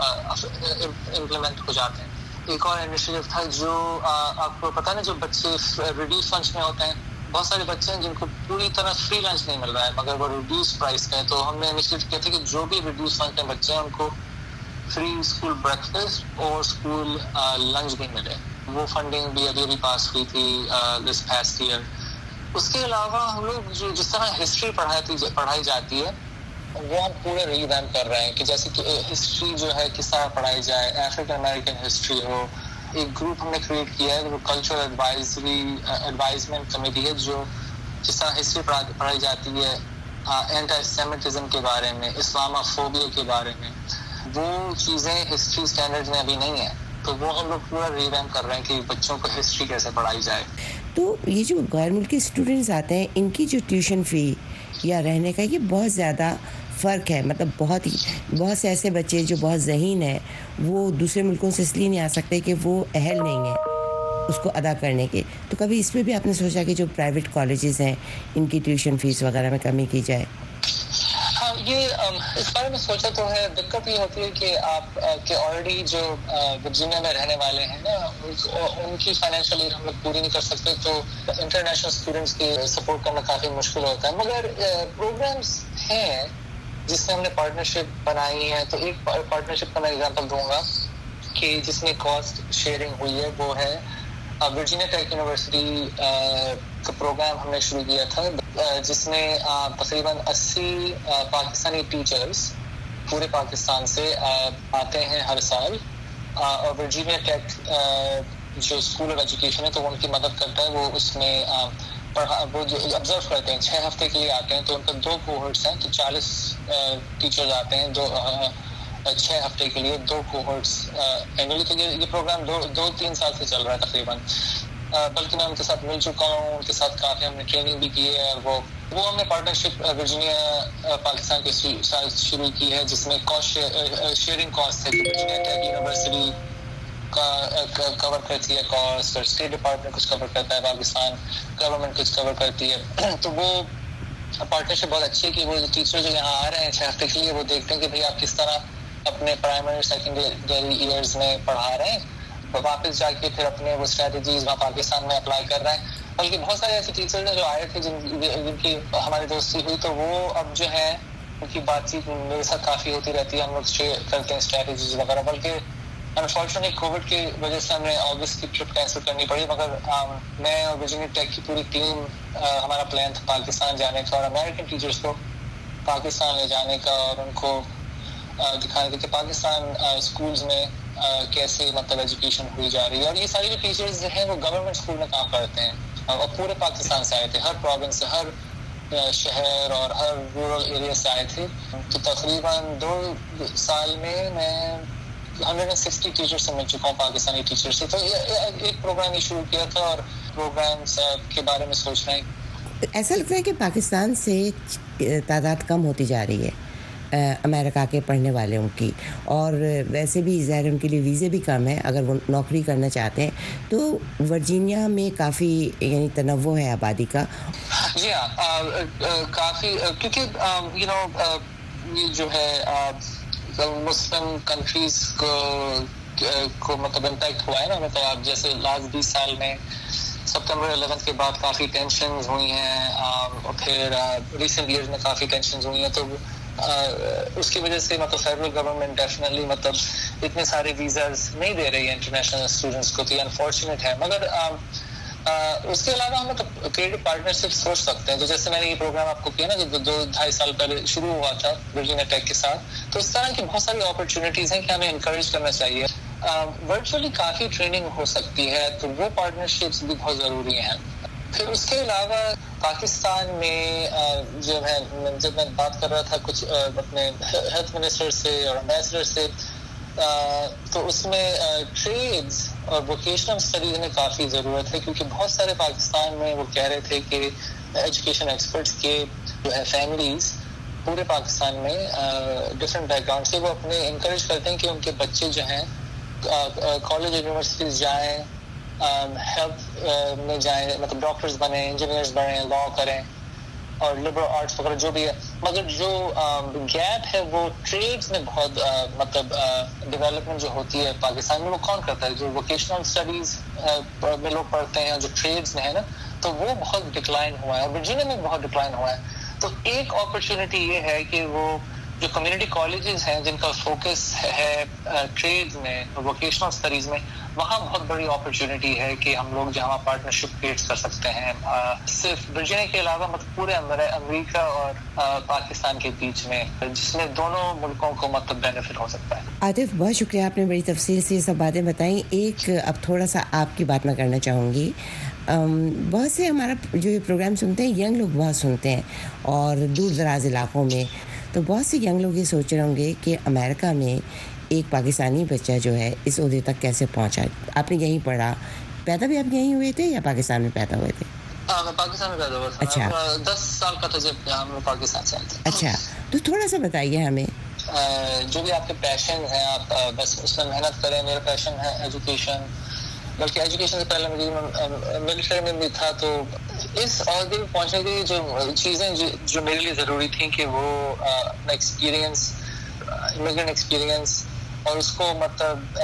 امپلیمنٹ ہو جاتے ہیں. ایک اور انیشیٹو تھا جو آپ کو پتا نا جو بچے ریڈیوس لنچ میں ہوتے ہیں, بہت سارے بچے ہیں جن کو پوری طرح فری لنچ نہیں مل رہا ہے مگر وہ ریڈیوس پرائس کا ہے, تو ہم نے انیشیٹو کیا تھا کہ جو بھی ریڈیوس لنچ میں بچے ہیں ان کو فری اسکول بریکفاسٹ اور اسکول لنچ بھی ملے. وہ فنڈنگ بھی ابھی ابھی پاس ہوئی تھی دس پاسٹ ایئر. اس کے علاوہ ہم لوگ جو جس طرح ہسٹری پڑھائی پڑھائی جاتی ہے وہ ہم پورے ری ویمپ کر رہے ہیں کہ جیسے کہ ہسٹری جو ہے کس طرح پڑھائی جائے, افریقن امریکن ہسٹری ہو. ایک گروپ ہم نے کریٹ کیا ہے وہ کلچرل ایڈوائزری ایڈوائزمنٹ کمیٹی ہے جو جس طرح ہسٹری پڑھائی جاتی ہے اینٹی سیمیٹزم کے بارے میں, اسلامو فوبیا کے بارے میں, وہ چیزیں ہسٹری اسٹینڈرڈ میں ابھی نہیں ہیں, تو وہ ہم لوگ پورا ری ویمپ کر رہے ہیں کہ بچوں کو ہسٹری کیسے پڑھائی جائے. تو یہ جو غیر ملکی اسٹوڈنٹس آتے ہیں ان کی جو ٹیوشن فی یا رہنے کا یہ بہت زیادہ فرق ہے, مطلب بہت ہی بہت سے ایسے بچے جو بہت ذہین ہیں وہ دوسرے ملکوں سے اس لیے نہیں آ سکتے کہ وہ اہل نہیں ہیں اس کو ادا کرنے کے. تو کبھی اس پہ بھی آپ نے سوچا کہ جو پرائیویٹ کالجز ہیں ان کی ٹیوشن فیس وغیرہ میں کمی کی جائے؟ ہاں, یہ اس بارے میں سوچا تو ہے. دقت یہ ہوتی ہے کہ آپ کے آلریڈی جو ورجینیا میں رہنے والے ہیں نا ان کی فائنینشیل ایڈ ہم لوگ پوری نہیں کر سکتے, تو انٹرنیشنل اسٹوڈنٹس کی سپورٹ کرنا کافی مشکل ہوتا ہے. مگر پروگرامس ہیں جس میں ہم نے پارٹنرشپ بنائی ہے. تو ایک پارٹنرشپ کا میں ایگزامپل دوں گا کہ جس میں کاسٹ شیئرنگ ہوئی ہے, وہ ہے ورجینیا ٹیک یونیورسٹی کا پروگرام ہم نے شروع کیا تھا جس میں تقریباً اسی پاکستانی ٹیچرز پورے پاکستان سے آتے ہیں ہر سال, اور ورجینیا ٹیک جو اسکول آف ایجوکیشن ہے تو ان کی مدد کرتا ہے. وہ اس میں پڑھا وہ جو آبزرو کرتے ہیں چھ ہفتے کے لیے آتے ہیں, تو ان کا دو کوہورٹس ہیں, تو چالیس ٹیچرز آتے ہیں دو چھ ہفتے کے لیے, دو کوہورٹس اینولی. تو یہ پروگرام دو دو تین سال سے چل رہا ہے تقریباً, بلکہ میں ان کے ساتھ مل چکا ہوں, ان کے ساتھ کافی ہم نے ٹریننگ بھی کی ہے. اور وہ وہ ہم نے پارٹنرشپ ورجینیا پاکستان کے ساتھ شروع کی ہے جس میں کاسٹ شیئرنگ کاسٹ ہے کہ ورجینیا ٹیک یونیورسٹی کا کور کرتی ہے کاسٹ, اور اسٹیٹ ڈپارٹمنٹ کچھ کور کرتا ہے, پاکستان گورنمنٹ کچھ کور کرتی ہے. تو وہ پارٹنرشپ بہت اچھی ہے کہ وہ ٹیچر جو یہاں آ رہے ہیں چھ ہفتے کے لیے وہ دیکھتے ہیں کہ بھائی آپ کس طرح اپنے پرائمری سیکنڈری ایئرز میں پڑھا رہے ہیں, واپس جا کے پھر اپنے وہ اسٹریٹجیز وہاں پاکستان میں اپلائی کر رہے ہیں. بلکہ بہت سارے ایسے ٹیچر ہیں جو آئے تھے جن جن کی ہماری دوستی ہوئی, تو وہ اب جو ہے ان کی بات چیت میرے ساتھ کافی ہوتی رہتی ہے, ہم لوگ شیئر کرتے ہیں اسٹریٹجیز وغیرہ. بلکہ انفارچونیٹلی کووڈ کی وجہ سے ہمیں اگست کی ٹرپ کینسل کرنی پڑی, مگر میں اور ورجینیا ٹیک کی پوری ٹیم ہمارا پلان تھا پاکستان جانے کا اور امیریکن ٹیچرس کو پاکستان لے جانے کا, اور ان کو دکھانے کا کہ پاکستان اسکولز میں کیسے مطلب ایجوکیشن ہوئی جا رہی ہے. اور یہ سارے جو ٹیچرز ہیں وہ گورنمنٹ اسکول میں کام کرتے ہیں اور پورے پاکستان سے آئے تھے, ہر پروونس سے, ہر شہر اور ہر رورل ایریا سے آئے تھے. تو تقریباً دو سال میں میں ہنڈریڈ اینڈ سکسٹی ٹیچر سے مل چکا ہوں پاکستانی ٹیچر سے. تو ایک پروگرام یہ شروع کیا تھا اور پروگرامس کے بارے میں سوچ رہے ہیں. ایسا لگتا ہے کہ پاکستان سے تعداد کم ہوتی جا رہی ہے امریکہ کے پڑھنے والوں کی, اور ویسے بھی ظاہر ان کے لیے ویزے بھی کم ہیں اگر وہ نوکری کرنا چاہتے ہیں. تو ورجینیا میں کافی یعنی تنوع ہے آبادی کا. جی ہاں کافی, کیونکہ یو نو یہ جو ہے مسلم کنٹریز کو کو مطلب امپیکٹ ہوا ہے نا. مطلب آپ جیسے لاسٹ بیس سال میں سپتمبر الیونتھ کے بعد کافی ٹینشنز ہوئی ہیں, اور پھر ریسنٹ ایئرز میں کافی ٹینشنز ہوئی ہیں. تو اس کی وجہ سے مطلب فیڈرل گورنمنٹ ڈیفینیٹلی مطلب اتنے سارے ویزاز نہیں دے رہی ہے انٹرنیشنل اسٹوڈنٹس کو. تو یہ انفارچونیٹ ہے. مگر اس کے علاوہ ہم مطلب کریٹو پارٹنرشپ سوچ سکتے ہیں. تو جیسے میں نے یہ پروگرام آپ کو کیا نا جو دو ڈھائی سال پہلے شروع ہوا تھا ورجینیا ٹیک کے ساتھ, تو اس طرح کی بہت ساری اپرچونیٹیز ہیں کہ ہمیں انکریج کرنا چاہیے. ورچولی کافی ٹریننگ ہو سکتی ہے, تو وہ پارٹنرشپس بھی بہت ضروری ہیں. پھر اس کے علاوہ پاکستان میں جو ہے جب میں بات کر رہا تھا کچھ اپنے ہیلتھ منسٹر سے اور امبیسڈر سے, تو اس میں ٹریڈز اور ووکیشنل اسٹڈیز میں کافی ضرورت ہے, کیونکہ بہت سارے پاکستان میں وہ کہہ رہے تھے کہ ایجوکیشن ایکسپرٹس کے جو ہے فیملیز پورے پاکستان میں ڈفرینٹ بیک گراؤنڈ سے وہ اپنے انکریج کرتے ہیں کہ ان کے بچے جو ہیں کالج یونیورسٹیز جائیں, ہیلتھ میں جائیں, مطلب ڈاکٹرز بنیں, انجینئرز بنیں, لا کریں اور لبرل آرٹس وغیرہ جو بھی ہے. مگر جو گیپ ہے وہ ٹریڈز میں بہت مطلب ڈیولپمنٹ جو ہوتی ہے پاکستان میں وہ کون کرتا ہے. جو ووکیشنل اسٹڈیز میں لوگ پڑھتے ہیں جو ٹریڈز میں ہے نا, تو وہ بہت ڈکلائن ہوا ہے, اور ورجینیا میں بہت ڈکلائن ہوا ہے. تو ایک اپرچونیٹی یہ ہے کہ وہ جو کمیونٹی کالجز ہیں جن کا فوکس ہے ٹریڈز میں اور ووکیشنل اسٹڈیز میں, وہاں بہت بڑی اپرچونیٹی ہے کہ ہم لوگ جہاں پارٹنرشپ کریٹ کر سکتے ہیں. صرف ورجینیا کے علاوہ مطلب پورے امریکہ اور پاکستان کے بیچ میں, جس میں دونوں ملکوں کو مطلب بینیفٹ ہو سکتا ہے. عاطف بہت شکریہ, آپ نے بڑی تفصیل سے یہ سب باتیں بتائیں. ایک اب تھوڑا سا آپ کی بات میں کرنا چاہوں گی. بہت سے ہمارا جو یہ پروگرام سنتے ہیں ینگ لوگ بہت سنتے ہیں, اور دور دراز علاقوں میں تو بہت سے ینگ لوگ یہ سوچ رہے ہوں گے کہ امریکہ میں ایک پاکستانی بچہ جو ہے اس عہدے تک کیسے پہنچا. آپ نے یہیں پڑھا, پیدا بھی آپ یہیں ہوئے تھے یا پاکستان میں پیدا ہوئے تھے؟ میں پاکستان میں پیدا ہوا تھا. اچھا, دس سال کا تھا جب ہم لوگ پاکستان سے آئے تھے. اچھا, تو تھوڑا سا بتائیے ہمیں جو بھی آپ کے پیشن ہیں آپ بس اس میں محنت کریں. میرا پیشن ہے ایجوکیشن, بلکہ ایجوکیشن سے پہلے مجھے ملٹری میں بھی تھا. تو اس عہدے میں پہنچنے کے لیے جو چیزیں جو میرے لیے ضروری تھیں کہ وہ ایکسپیرئنس, امیگرینٹ ایکسپیرئنس, اور اس کو مطلب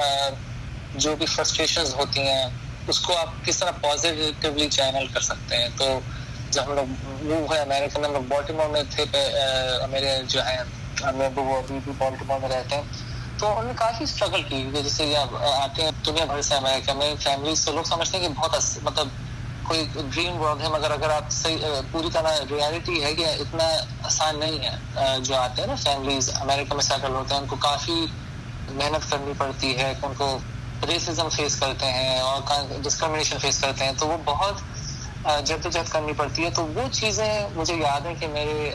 جو بھی فرسٹریشنز ہوتی ہیں اس کو آپ کس طرح پازیٹیولی چینل کر سکتے ہیں. تو جب ہم لوگ موو ہوئے امریکہ میں, ہم لوگ بالٹیمور میں تھے, میرے جو ہیں ابو وہ ابھی بھی بالٹیمور میں رہتے ہیں, تو انہوں نے کافی اسٹرگل کی. جیسے یہ آتے ہیں دنیا بھر سے امریکہ میں فیملیز, تو لوگ سمجھتے ہیں کہ بہت مطلب کوئی ڈریم ورلڈ ہے, مگر اگر آپ صحیح پوری طرح ریالٹی ہے کہ اتنا آسان نہیں ہے. جو آتے ہیں نا فیملیز امریکہ میں سیٹل ہوتے ہیں, ان کو کافی محنت کرنی پڑتی ہے, ان کو ریسزم فیس کرتے ہیں اور ڈسکرمنیشن فیس کرتے ہیں, تو وہ بہت جدوجہد کرنی پڑتی ہے. تو وہ چیزیں مجھے یاد ہیں کہ میرے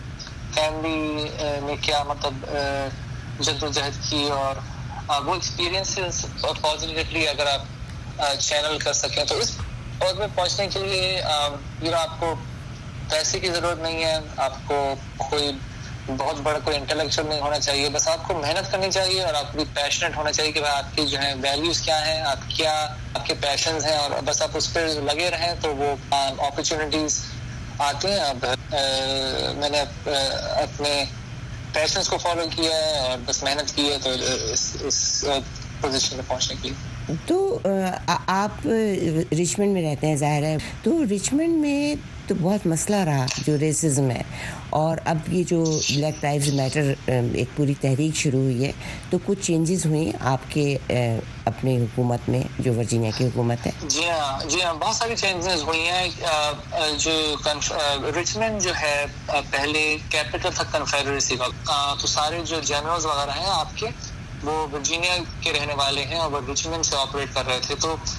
فیملی نے کیا مطلب جدوجہد کی, اور وہ ایکسپیرینسز پازیٹیولی اگر آپ چینل کر سکیں تو اس عہدے میں پہنچنے کے لیے یو نو آپ کو پیسے کی ضرورت نہیں ہے, آپ کو کوئی بہت بڑا کوئی انٹلیکچوئل نہیں ہونا چاہیے, بس آپ کو محنت کرنی چاہیے اور آپ کو پیشنیٹ ہونا چاہیے کہ آپ کی جو ہے ویلیوز کیا ہیں, آپ کیا آپ کے پیشنز ہیں, اور بس آپ اس پہ لگے رہیں تو وہ اپرچونیٹیز آتی ہیں. اب میں نے اپنے پیشنز کو فالو کیا ہے اور بس محنت کی ہے تو اس اس پوزیشن پہ پہنچنے کے لیے. تو آپ رچمنڈ میں رہتے ہیں ظاہر ہے, تو رچمنڈ میں تو بہت مسئلہ رہا جو ریسزم ہے, اور اب یہ جو بلیک لائیوز میٹر ایک پوری تحریک شروع ہوئی ہے, تو کچھ چینجز ہوئی آپ کے اپنے حکومت میں جو ورجینیا کی حکومت ہے؟ جی ہاں جی ہاں بہت ساری چینجز ہوئی ہیں. جو رچمنڈ جو ہے پہلے کیپٹل تھا کنفیڈریسی کا, تو سارے جو جنرلز وغیرہ ہیں آپ کے وہ ورجینیا کے رہنے والے ہیں اور وہ رچمنڈ سے آپریٹ کر رہے تھے. تو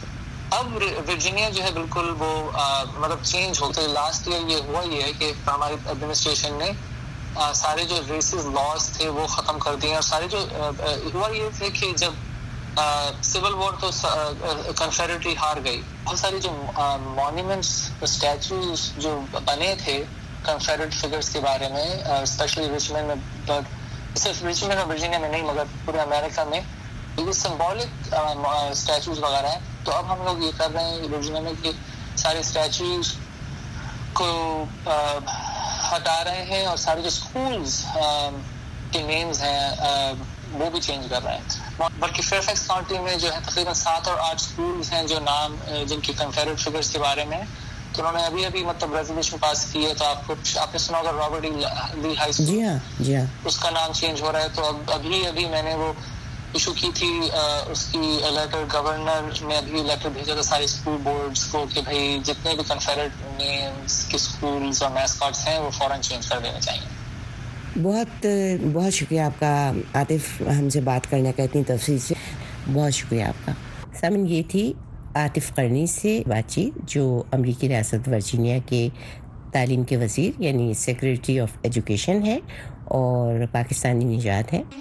اب ورجینیا جو ہے بالکل وہ مطلب چینج ہوتے. لاسٹ ایئر یہ ہوا یہ ہے کہ ہماری ایڈمنسٹریشن نے سارے جو ریسز لاز تھے وہ ختم کر دیے, اور سارے جو ہوا یہ تھے کہ جب سول وار تو کنفیڈریٹی ہار گئی. بہت ساری جو مانیومنٹس اسٹیچوز جو بنے تھے کنفیڈریٹ فگرس کے بارے میں, اسپیشلی رچمنڈ میں, صرف رچمنڈ اور ورجینیا میں نہیں مگر پورے امریکہ میں یہ سمبولک اسٹیچوز وغیرہ ہیں. تو اب ہم لوگ یہ کر رہے ہیں ورجینیا میں کہ سارے اسٹیچوز کو ہٹا رہے ہیں اور سارے جو اسکولز کے نیمز ہیں وہ بھی چینج کر رہے ہیں. بلکہ فیئرفیکس کاؤنٹی میں جو ہے تقریباً سات اور آٹھ اسکولز ہیں جو نام جن کی کنفیڈریٹ فگرس کے بارے میں, تو انہوں نے ابھی ابھی مطلب ریزولوشن پاس کی ہے. تو آپ کو آپ نے سنا ہوگا رابرٹ لی ہائی اسکول, جی ہاں جی ہاں, اس کا نام چینج ہو رہا ہے. تو اب ابھی ابھی میں نے وہ ایشو کی تھی اس کی لیٹر, گورنر نے ابھی لیٹر بھیجا تھا سارے اسکول بورڈز کو کہ بھائی جتنے بھی کنفیڈریٹ نیمز کے اسکولز اور میسکاٹس ہیں وہ فوراً چینج کر دینے چاہیے. بہت بہت شکریہ آپ کا عاطف, ہم سے بات کرنے کا اتنی تفصیل سے, بہت شکریہ آپ کا. سامن یہ تھی عاطف قرنی سے بات چیت جو امریکی ریاست ورجینیا کے تعلیم کے وزیر یعنی سیکریٹری آف ایجوکیشن ہے اور پاکستانی نژاد ہیں.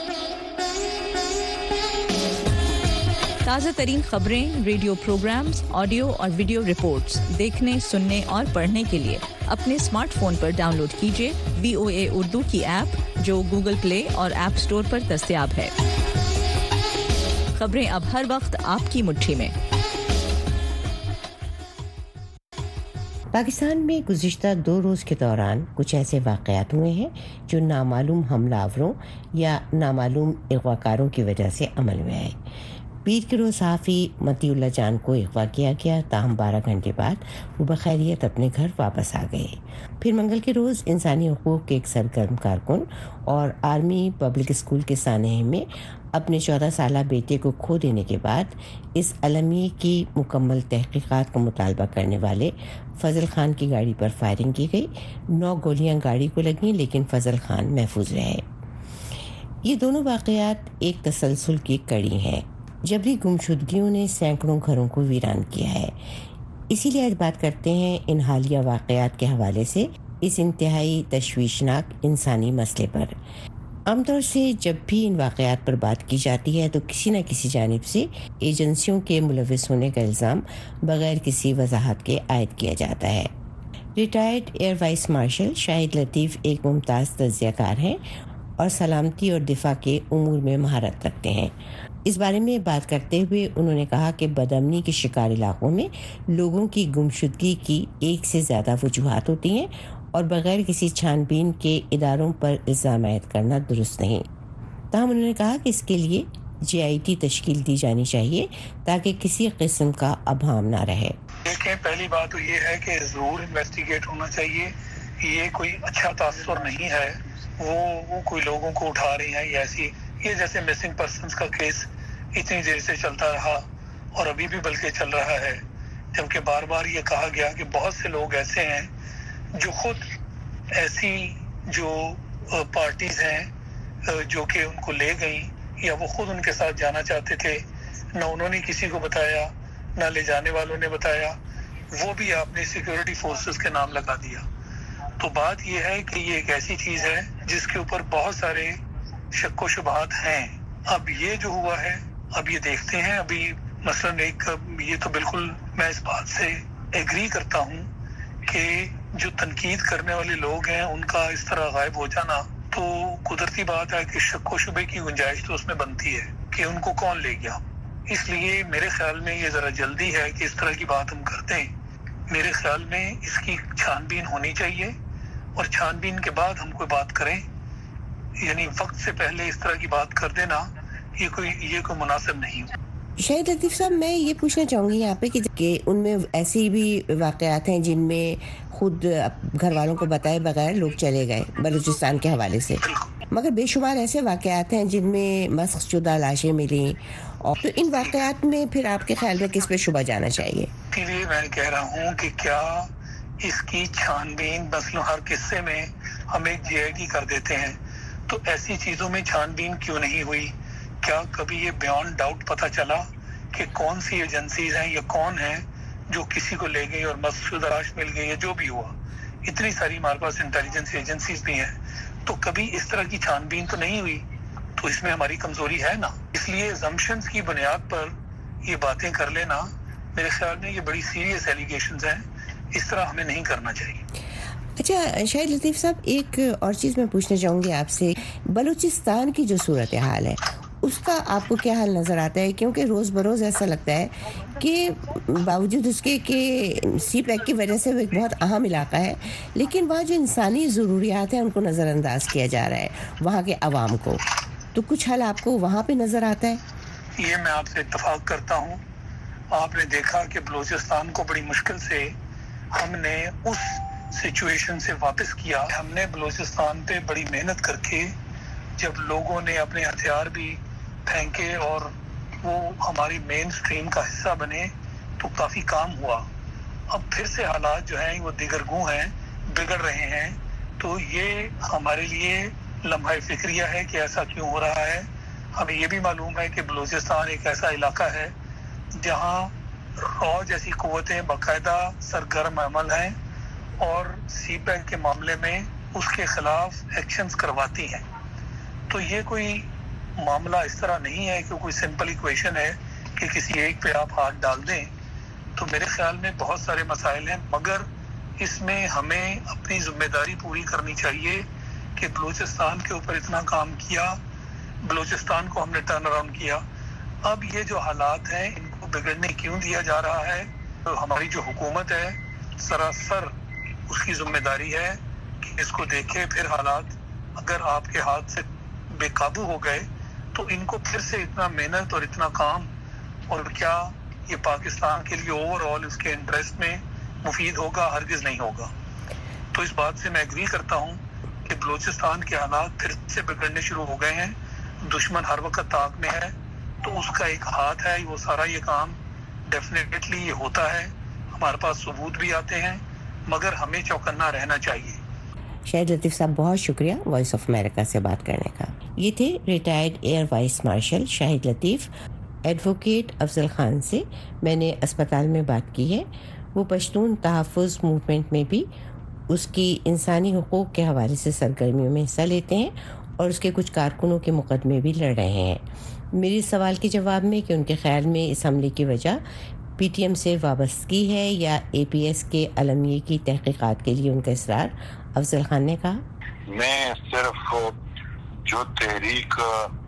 تازہ ترین خبریں, ریڈیو پروگرامز, آڈیو اور ویڈیو رپورٹس دیکھنے, سننے اور پڑھنے کے لیے اپنے اسمارٹ فون پر ڈاؤن لوڈ کیجیے وی او اے اردو کی ایپ جو گوگل پلے اور ایپ اسٹور پر دستیاب ہے. خبریں اب ہر وقت آپ کی مٹھی میں. پاکستان میں گزشتہ دو روز کے دوران کچھ ایسے واقعات ہوئے ہیں جو نامعلوم حملہ آوروں یا نامعلوم اغواکاروں کی وجہ سے عمل میں آئے. پیر کے روز صحافی متی اللہ جان کو اغوا کیا گیا, تاہم بارہ گھنٹے بعد وہ بخیریت اپنے گھر واپس آ گئے. پھر منگل کے روز انسانی حقوق کے ایک سرگرم کارکن اور آرمی پبلک اسکول کے سانحے میں اپنے چودہ سالہ بیٹے کو کھو دینے کے بعد اس المیے کی مکمل تحقیقات کا مطالبہ کرنے والے فضل خان کی گاڑی پر فائرنگ کی گئی. نو گولیاں گاڑی کو لگیں لیکن فضل خان محفوظ رہے. یہ دونوں واقعات ایک تسلسل کی کڑی ہیں. جبری گمشدگیوں نے سینکڑوں گھروں کو ویران کیا ہے. اسی لیے آج بات کرتے ہیں ان حالیہ واقعات کے حوالے سے اس انتہائی تشویشناک انسانی مسئلے پر. عام طور سے جب بھی ان واقعات پر بات کی جاتی ہے تو کسی نہ کسی جانب سے ایجنسیوں کے ملوث ہونے کا الزام بغیر کسی وضاحت کے عائد کیا جاتا ہے. Retired air vice marshal Shahid Latif ایک ممتاز تجزیہ کار ہیں اور سلامتی اور دفاع کے امور میں مہارت رکھتے ہیں. اس بارے میں بات کرتے ہوئے انہوں نے کہا کہ بدامنی کے شکار علاقوں میں لوگوں کی گمشدگی کی ایک سے زیادہ وجوہات ہوتی ہیں اور بغیر کسی چھان بین کے اداروں پر الزام عائد کرنا درست نہیں. تاہم انہوں نے کہا کہ اس کے لیے جے آئی ٹی تشکیل دی جانی چاہیے تاکہ کسی قسم کا ابہام نہ رہے. دیکھیں, پہلی بات تو یہ ہے کہ ضرور انویسٹیگیٹ ہونا چاہیے. یہ کوئی اچھا تاثر نہیں ہے وہ وہ کوئی لوگوں کو اٹھا رہی ہیں یہ ایسی, یہ جیسے مسنگ پرسنز کا کیس اتنی دیر سے چلتا رہا اور ابھی بھی بلکہ چل رہا ہے, جبکہ بار بار یہ کہا گیا کہ بہت سے لوگ ایسے ہیں جو خود ایسی جو پارٹیز ہیں جو کہ ان کو لے گئیں یا وہ خود ان کے ساتھ جانا چاہتے تھے, نہ انہوں نے کسی کو بتایا نہ لے جانے والوں نے بتایا, وہ بھی آپ نے سیکیورٹی فورسز کے نام لگا دیا. تو بات یہ ہے کہ یہ ایک ایسی چیز ہے جس کے اوپر بہت سارے شک و شبہات ہیں. اب یہ جو ہوا ہے اب یہ دیکھتے ہیں. ابھی مثلاً ایک یہ تو بالکل میں اس بات سے ایگری کرتا ہوں کہ جو تنقید کرنے والے لوگ ہیں ان کا اس طرح غائب ہو جانا تو قدرتی بات ہے کہ شک و شبے کی گنجائش تو اس میں بنتی ہے کہ ان کو کون لے گیا. اس لیے میرے خیال میں یہ ذرا جلدی ہے کہ اس طرح کی بات ہم کرتے ہیں. میرے خیال میں اس کی چھان بین ہونی چاہیے اور چھان بین کے بعد ہم کوئی بات کریں. یعنی وقت سے پہلے اس طرح کی بات کر دینا یہ کوئی یہ کوئی مناسب نہیں. شاہد لطیف صاحب, میں یہ پوچھنا چاہوں گی یہاں پہ کہ ان میں ایسی بھی واقعات ہیں جن میں خود گھر والوں کو بتائے بغیر لوگ چلے گئے بلوچستان کے حوالے سے, مگر بے شمار ایسے واقعات ہیں جن میں مسخ شدہ لاشیں ملیں, اور تو ان واقعات میں پھر آپ کے خیال میں کس پہ شبہ جانا چاہیے؟ اسی لیے میں کہہ رہا ہوں کہ کیا اس کی چھان بین مثلا ہر قصے میں ہم ایک جے آئی ٹی کر دیتے ہیں تو ایسی چیزوں میں چھان بین کیوں نہیں ہوئی؟ کیا کبھی یہ بیانڈ ڈاؤٹ پتہ چلا کہ کون سی ایجنسیز ہیں یا کون ہیں جو کسی کو لے گئی اور مقصودہ لاش مل گئی یا جو بھی ہوا. اتنی ساری ہمارے پاس انٹیلیجنس ایجنسیز بھی ہیں, تو کبھی اس طرح کی چھان بین تو نہیں ہوئی, تو اس میں ہماری کمزوری ہے نا. اس لیے زمشنز کی بنیاد پر یہ باتیں کر لینا میرے خیال میں یہ بڑی سیریس ایلیگیشنز ہیں, اس طرح ہمیں نہیں کرنا چاہیے. اچھا شاہد لطیف صاحب, ایک اور چیز میں پوچھنا چاہوں گی آپ سے, بلوچستان کی جو صورتحال ہے اس کا آپ کو کیا حال نظر آتا ہے؟ کیونکہ روز بروز ایسا لگتا ہے کہ باوجود اس کے کہ سی پیک کی وجہ سے وہ ایک بہت اہم علاقہ ہے, لیکن وہاں جو انسانی ضروریات ہیں ان کو نظر انداز کیا جا رہا ہے وہاں کے عوام کو. تو کچھ حل آپ کو وہاں پہ نظر آتا ہے؟ یہ میں آپ سے اتفاق کرتا ہوں. آپ نے دیکھا کہ بلوچستان کو بڑی مشکل سے ہم نے اس سچویشن سے واپس کیا. ہم نے بلوچستان پہ بڑی محنت کر کے جب لوگوں نے اپنے ہتھیار بھی پھینکے اور وہ ہماری مین سٹریم کا حصہ بنے تو کافی کام ہوا. اب پھر سے حالات جو ہیں وہ دیگرگوں ہیں, بگڑ رہے ہیں. تو یہ ہمارے لیے لمحہ فکریہ ہے کہ ایسا کیوں ہو رہا ہے. ہمیں یہ بھی معلوم ہے کہ بلوچستان ایک ایسا علاقہ ہے جہاں رو جیسی قوتیں باقاعدہ سرگرم عمل ہیں اور سی پیک کے معاملے میں اس کے خلاف ایکشنز کرواتی ہیں. تو یہ کوئی معاملہ اس طرح نہیں ہے کہ کوئی سمپل ایکویشن ہے کہ کسی ایک پہ آپ ہاتھ ڈال دیں. تو میرے خیال میں بہت سارے مسائل ہیں, مگر اس میں ہمیں اپنی ذمہ داری پوری کرنی چاہیے کہ بلوچستان کے اوپر اتنا کام کیا, بلوچستان کو ہم نے ٹرن اراؤنڈ کیا. اب یہ جو حالات ہیں ان کو بگڑنے کیوں دیا جا رہا ہے؟ تو ہماری جو حکومت ہے سراسر اس کی ذمہ داری ہے کہ اس کو دیکھے. پھر حالات اگر آپ کے ہاتھ سے بے قابو ہو گئے تو ان کو پھر سے اتنا محنت اور اتنا کام, اور کیا یہ پاکستان کے لیے اوور آل اس کے انٹرسٹ میں مفید ہوگا؟ ہرگز نہیں ہوگا. تو اس بات سے میں ایگری کرتا ہوں کہ بلوچستان کے حالات پھر سے بگڑنے شروع ہو گئے ہیں. دشمن ہر وقت طاق میں ہے, تو اس کا ایک ہاتھ ہے. وہ سارا یہ کام ڈیفینیٹلی یہ ہوتا ہے, ہمارے پاس ثبوت بھی آتے ہیں, مگر ہمیں چوکنا رہنا چاہیے. شاہد لطیف صاحب بہت شکریہ وائس آف امریکہ سے بات کرنے کا. یہ تھے retired air vice marshal Shahid Latif. Advocate Afzal Khan سے میں نے اسپتال میں بات کی ہے. وہ پشتون تحفظ موومنٹ میں بھی اس کی انسانی حقوق کے حوالے سے سرگرمیوں میں حصہ لیتے ہیں اور اس کے کچھ کارکنوں کے مقدمے بھی لڑ رہے ہیں. میری سوال کے جواب میں کہ ان کے خیال میں اس حملے کی وجہ پی ٹی ایم سے وابستگی ہے یا اے پی ایس کے المیہ کی تحقیقات کے لیے ان کا اصرار, افضل خان نے کہا میں صرف جو تحریک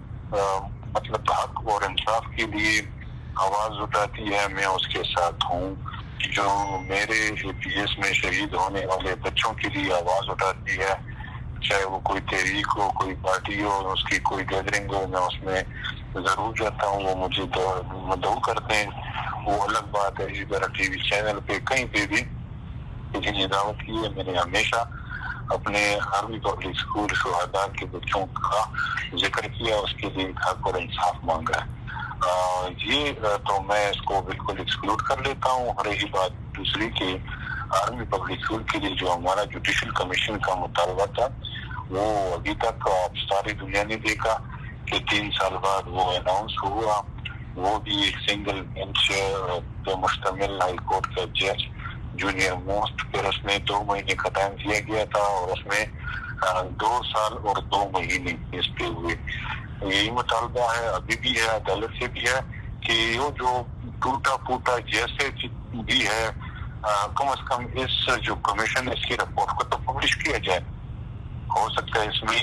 مطلب حق اور انصاف کے لیے آواز اٹھاتی ہے میں اس کے ساتھ ہوں. جو میرے اے پی ایس میں شہید ہونے والے بچوں کے لیے آواز اٹھاتی ہے, چاہے وہ کوئی تحریک ہو, کوئی پارٹی ہو, اس کی کوئی گیدرنگ ہو, میں اس میں ضرور جاتا ہوں. وہ مجھے مدعو کرتے ہیں, وہ الگ بات ہے. اسی طرح ٹی وی چینل پہ کہیں پہ بھی کسی نے دعوت کی ہے, میں نے ہمیشہ اپنے آرمی پبلک اسکول شہداء کے بچوں کا ذکر کیا, اس کے لیے حق اور انصاف مانگا ہے. یہ تو میں اس کو بالکل ایکسکلوڈ کر لیتا ہوں. رہی بات دوسری کہ آرمی پبلک اسکول کے لیے جو ہمارا جوڈیشل کمیشن کا مطالبہ تھا, وہ ابھی تک آپ ساری دنیا نے دیکھا کہ تین سال بعد وہ اناؤنس ہوا. وہ بھی ایک سنگل بینچ پہ مشتمل ہائی کورٹ کا جج جونیئر موسٹ, پھر اس میں دو مہینے کا ٹائم دیا گیا تھا اور اس میں دو سال اور دو مہینے اس پہ ہوئے. یہی مطالبہ ہے, ابھی بھی ہے, عدالت سے بھی ہے کہ یہ جو ٹوٹا پوٹا جیسے بھی ہے, کم از کم اس جو کمیشن اس کی رپورٹ کو تو پبلش کیا جائے. ہو سکتا ہے اس میں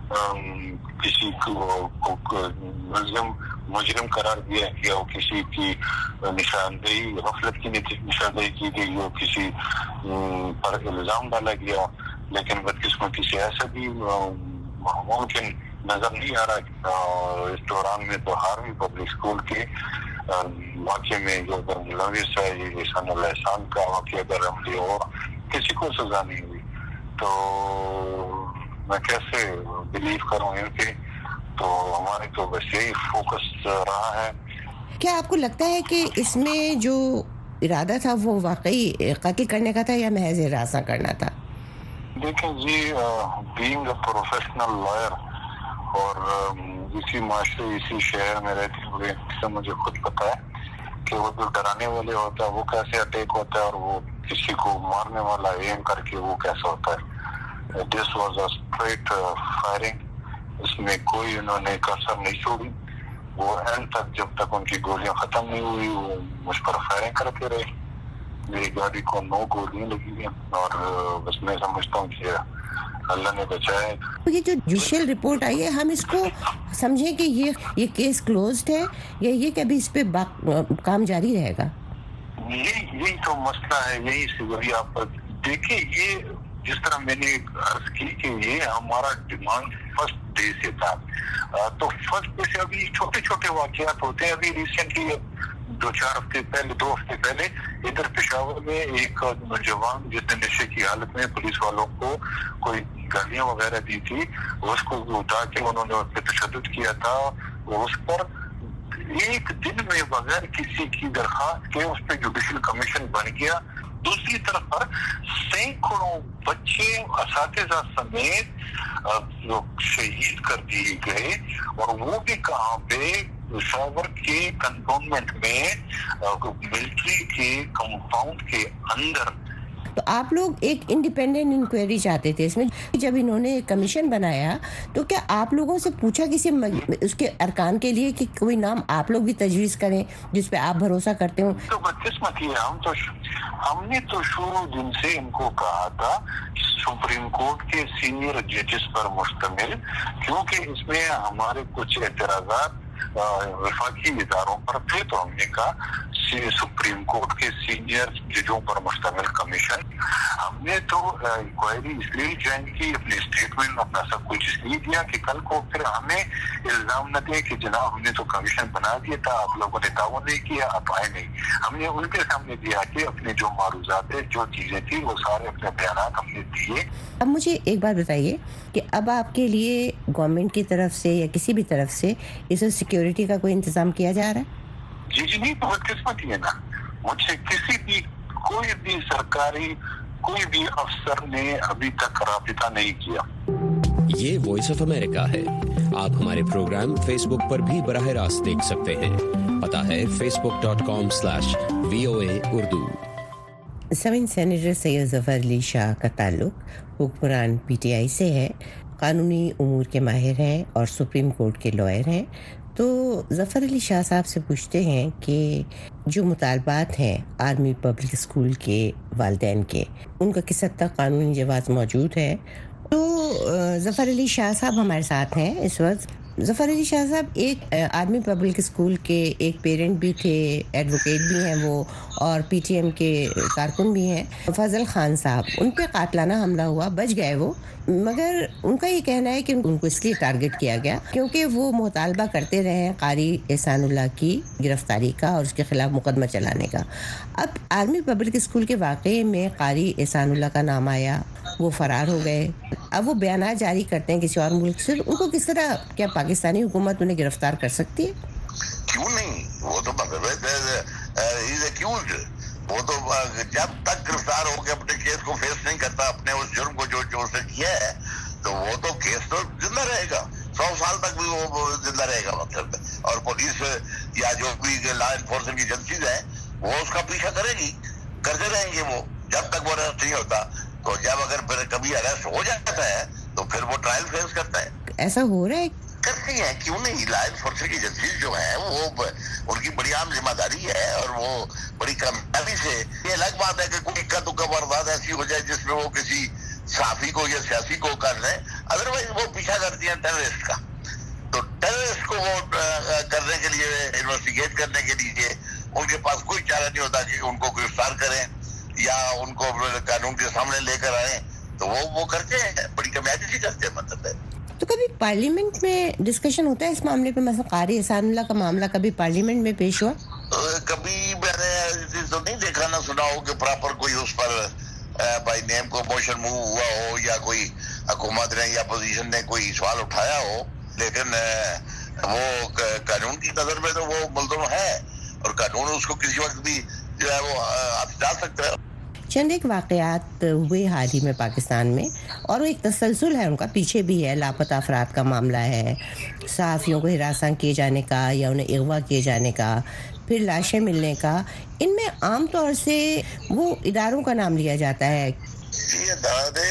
کسی کو ملزم مجرم قرار دیا گیا ہو, کسی کی نشاندہی غفلت کی نشاندہی کی گئی ہو, کسی پر الزام ڈالا گیا ہو, لیکن بدقسمتی سے ایسا بھی ممکن نظر نہیں آ رہا. اس دوران میں تو آرمی پبلک اسکول کے واقعے میں جو ملوث ہے, یہ احسان الاحسان کا واقعہ اگر عملی اور کسی کو سزا نہیں ہوئی تو میں کیسے بلیو کروں ان کے. تو ہمارے تو بس یہی فوکس رہا ہے. کیا آپ کو لگتا ہے کہ اس میں جو ارادہ تھا وہ واقعی قتل کرنے کا تھا یا محض ہراساں کرنا تھا؟ دیکھیں جی, بینگ اے پروفیشنل لائر اور اسی معاشرے اسی شہر میں رہتے ہوئے سے مجھے خود پتا ہے कि वो जो डराने वाले होता है वो कैसे अटैक होता है और वो किसी को मारने वाला एम करके वो कैसा होता है. This was a straight firing. इसमें कोई उन्होंने कसर नहीं छोड़ी. वो एंड तक जब तक उनकी गोलियां खत्म नहीं हुई वो मुझ पर फायरिंग करते रहे. मेरी गाड़ी को नौ गोलियां लगी हैं और बस मैं समझता हूँ कि अल्लाह ने बचाया. तो ये जो जुडिशियल रिपोर्ट आई है हम इसको समझें कि ये ये केस क्लोज्ड है या ये कि अभी इस पे काम जारी रहेगा? यही यही तो मसला है. यही से आप देखिए, ये जिस तरह मैंने अर्ज की कि ये हमारा डिमांड फर्स्ट डे से था. तो फर्स्ट डे से अभी छोटे छोटे वाकयात होते हैं. अभी रिसेंटली दो चार हफ्ते पहले दो हफ्ते पहले इधर पेशावर में एक नौजवान जिसने नशे की हालत में पुलिस वालों को कोई गालियां वगैरह दी थी, उसको उठा के उन्होंने उस पर तशद्दुद किया था. उस पर एक दिन में बगैर किसी की दरखास्त के उस पर जुडिशियल कमीशन बन गया. दूसरी तरफ पर सैकड़ों बच्चे असातिज़ा समेत शहीद कर दिए गए और वो भी कहाँ पे, पेशावर के कंटोनमेंट में मिलिट्री के कंपाउंड के अंदर. तो आप लोग एक इंडिपेंडेंट इंक्वायरी चाहते थे इसमें. जब इन्होंने कमीशन बनाया तो क्या आप लोगों से पूछा किसी उसके अरकान के लिए कि कोई नाम आप लोग भी तजवीज़ करें जिस पे आप भरोसा करते हो? तो बदकिस्मती है, हम तो हमने तो शुरू दिन से इनको कहा था सुप्रीम कोर्ट के सीनियर जजेस पर मुश्तमिल, क्योंकि इसमें हमारे कुछ एतराज़ात वफाकी इदारों पर थे. तो हमने कहा सुप्रीम कोर्ट के सीनियर जजों पर मुश्तमिल कमीशन. हमने तो इंक्वायरी इसलिए ज्वाइन की, अपनी स्टेटमेंट अपना सब कुछ इसलिए दिया कि कल को फिर हमें इल्जाम न दे कि जनाब हमने तो कमीशन बना दिया था, आप लोगों ने ताउन नहीं किया, आप आए नहीं. हमने उनके सामने दिया कि अपने जो मारूजात जो चीजें थी वो सारे अपने बयान हमने दिए. अब मुझे एक बात बताइए कि अब आपके लिए गवर्नमेंट की तरफ से या किसी भी तरफ से इस सिक्योरिटी का कोई इंतजाम किया जा रहा है? जी जी नहीं, बहुत किस्मती है ना. मुझसे किसी भी कोई भी सरकारी कोई भी अफसर ने अभी तक राबिता नहीं किया. ये वॉइस ऑफ अमेरिका है. आप हमारे प्रोग्राम फेसबुक पर भी बराह रास्त देख सकते हैं. पता है Facebook dot com slash V O A Urdu. सविन सेनेटर सैयद ज़फ़र अली शाह का ताल्लुक हुक्मरान पीटीआई से है. कानूनी उमूर के माहिर हैं और सुप्रीम कोर्ट के लॉयर हैं. तो ज़फ़र अली शाह साहब से पूछते हैं कि जो मुतालबात हैं आर्मी पब्लिक स्कूल के वालिदैन के, उनका किस हद तक कानूनी जवाज़ मौजूद है. तो ज़फ़र अली शाह साहब हमारे साथ हैं इस वक्त. ज़फ़र अली शाह साहब एक आर्मी पब्लिक स्कूल के एक पेरेंट भी थे, एडवोकेट भी हैं वो, और पीटीएम के कारकुन भी हैं. फजल खान साहब, उन पे कातलाना हमला हुआ, बच गए वो, मगर उनका ये कहना है कि उनको इसलिए टारगेट किया गया क्योंकि वो मुतालबा करते रहे हैं कारी एहसानुल्लाह की गिरफ्तारी का और उसके खिलाफ मुकदमा चलाने का. अब आर्मी पब्लिक स्कूल के वाक़े में कारी एहसानुल्लाह का नाम आया, वो फरार हो गए. अब वो बयान जारी करते हैं किसी और मुल्क से. उनको किस तरह, क्या पाकिस्तानी हुकूमत उन्हें गिरफ्तार कर सकती है? क्यों नहीं, वो तो वो तो जब तक गिरफ्तार होकर अपने केस को फेस नहीं करता, अपने उस जुर्म को जो जो उसने किया है, तो वो तो केस तो जिंदा रहेगा, सौ साल तक भी वो जिंदा रहेगा मतलब. और पुलिस या जो भी लॉ एनफोर्समेंट की एजेंसीज है वो उसका पीछा करेगी, करते रहेंगे वो जब तक वो अरेस्ट नहीं होता. तो जब अगर फिर कभी अरेस्ट हो जाता है तो फिर वो ट्रायल फेस करता है. ऐसा हो रहा है? करती है, क्यों नहीं. लॉ एनफोर्समेंट की एजेंसीज जो है वो उनकी बड़ी आम जिम्मेदारी है और वो बड़ी कामयाबी से. ये अलग बात है कि कोई इक्का दुक्का वारदात ऐसी हो जाए जिसमें वो किसी साफी को या सियासी को कर रहे, अदरवाइज वो पीछा करती है टेररिस्ट का. तो टेररिस्ट को वो करने के लिए, इन्वेस्टिगेट करने के लिए उनके पास कोई चारा नहीं होता कि उनको गिरफ्तार करें या उनको कानून के सामने लेकर आए. तो वो वो करते हैं, बड़ी कामयाबी से करते हैं मतलब है. तो कभी पार्लियामेंट में डिस्कशन होता है इस मामले पे? मतलब कारी एहसानुल्लाह का मामला कभी पार्लियामेंट में पेश हुआ? कभी मैंने तो नहीं देखा, ना सुना हो कि प्रॉपर कोई उस पर बाय नेम को मोशन मूव हुआ हो या कोई हुकूमत ने या अपोजिशन ने कोई सवाल उठाया हो. लेकिन वो कानून की नजर में तो वो मुल्ज़िम है और कानून उसको किसी वक्त भी जो है वो हाथ डाल सकता है. चंद एक वाक़यात हुए हाल ही में पाकिस्तान में, और वो एक तसलसल है उनका, पीछे भी है. लापता अफराद का मामला है, सहाफ़ियों को हिरासत किए जाने का या उन्हें अगवा किए जाने का, फिर लाशें मिलने का, इनमें आम तौर से वो इदारों का नाम लिया जाता है। ये अदारे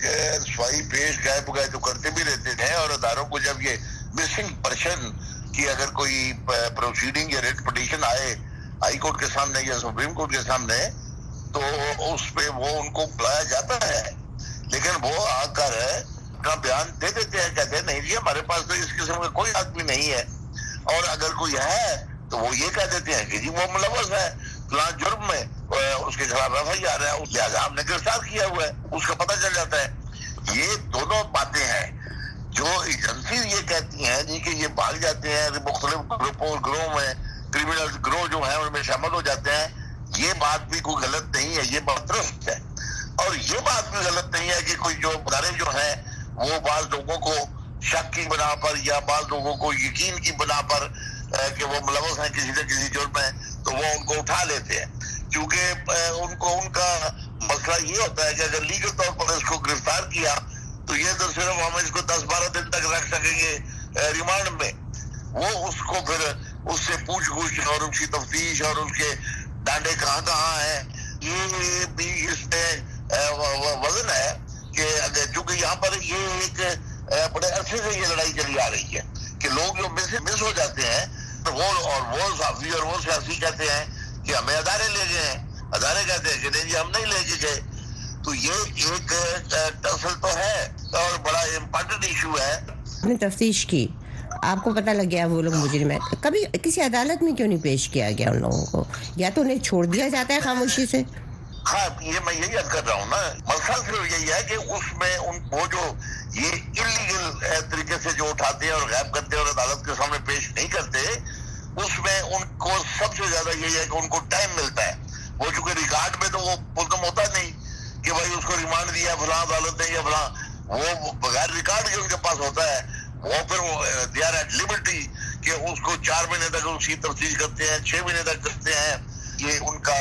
सफाई पेश गायब गायब तो करते भी रहते हैं, और अदारों को जब ये मिसिंग पर्सन की अगर कोई प्रोसीडिंग या रेट पिटीशन आए हाई कोर्ट के सामने या सुप्रीम कोर्ट के सामने, तो उस पे वो उनको बुलाया जाता है, लेकिन वो आकर अपना बयान दे देते हैं, कहते हैं नहीं जी हमारे पास तो इस किस्म का कोई आदमी नहीं है, और अगर कोई है तो वो ये कह देते हैं कि जी वो मुलव्वस है फलां जुर्म में, उसके खिलाफ एफ आई आर है, लिहाजा हमने गिरफ्तार किया हुआ है, उसका पता चल जाता है। ये दोनों बातें हैं जो एजेंसी ये कहती हैं जी कि ये भाग जाते हैं मुख्तलिफ ग्रुपों ग्रोह में, क्रिमिनल ग्रोह जो है उनमें शामिल हो जाते हैं, ये बात भी कोई गलत नहीं है, ये बात दुरुस्त है। और ये बात भी गलत नहीं है कि कोई जो इदारे जो हैं वो बाज लोगों को शक की बना पर या बाज लोगों को यकीन की बना पर कि वो मुलव्वस हैं किसी न किसी जुर्म में, तो वो उनको उठा लेते हैं, क्योंकि उनको उनका मसला ये होता है कि अगर लीगल तौर पर इसको गिरफ्तार किया तो ये तो सिर्फ हम इसको दस बारह दिन तक रख सकेंगे रिमांड में, वो उसको फिर उससे पूछ पूछ और उसकी तफ्तीश और उसके डांडे कहाँ कहाँ हैं, ये भी इसमें वजन है कि अगर चूंकि यहाँ पर ये एक बड़े अरसे से ये लड़ाई चली आ रही है कि लोग जो मिस मिस हो जाते हैं तो वो और वो साफी और वो सियासी कहते हैं कि हमें अदारे ले गए हैं, अदारे कहते हैं कि नहीं जी हम नहीं लेके गए। तो ये एक टसल तो है और बड़ा इम्पोर्टेंट इशू है। आपने तफ्तीश की, आपको पता लग गया वो लोग मुजरिम है, कभी किसी अदालत में क्यों नहीं पेश किया गया उन लोगों को, या तो उन्हें छोड़ दिया जाता है खामोशी से? हाँ, ये मैं यही याद कर रहा हूँ ना, मसला सिर्फ यही है कि उसमें उन वो जो ये इलीगल तरीके से जो उठाते हैं और गायब करते हैं और अदालत के सामने पेश नहीं करते, उसमें उनको सबसे ज्यादा यही है कि उनको टाइम मिलता है। वो चूंकि रिकॉर्ड में तो वो पुरकम होता नहीं कि भाई उसको रिमांड दिया फलां अदालत ने या फलां, वो बगैर रिकॉर्ड के उनके पास होता है, वो फिर दे आर एट लिबर्टी कि उसको चार महीने तक उसकी तफ्तीश करते हैं, छह महीने तक करते हैं। ये उनका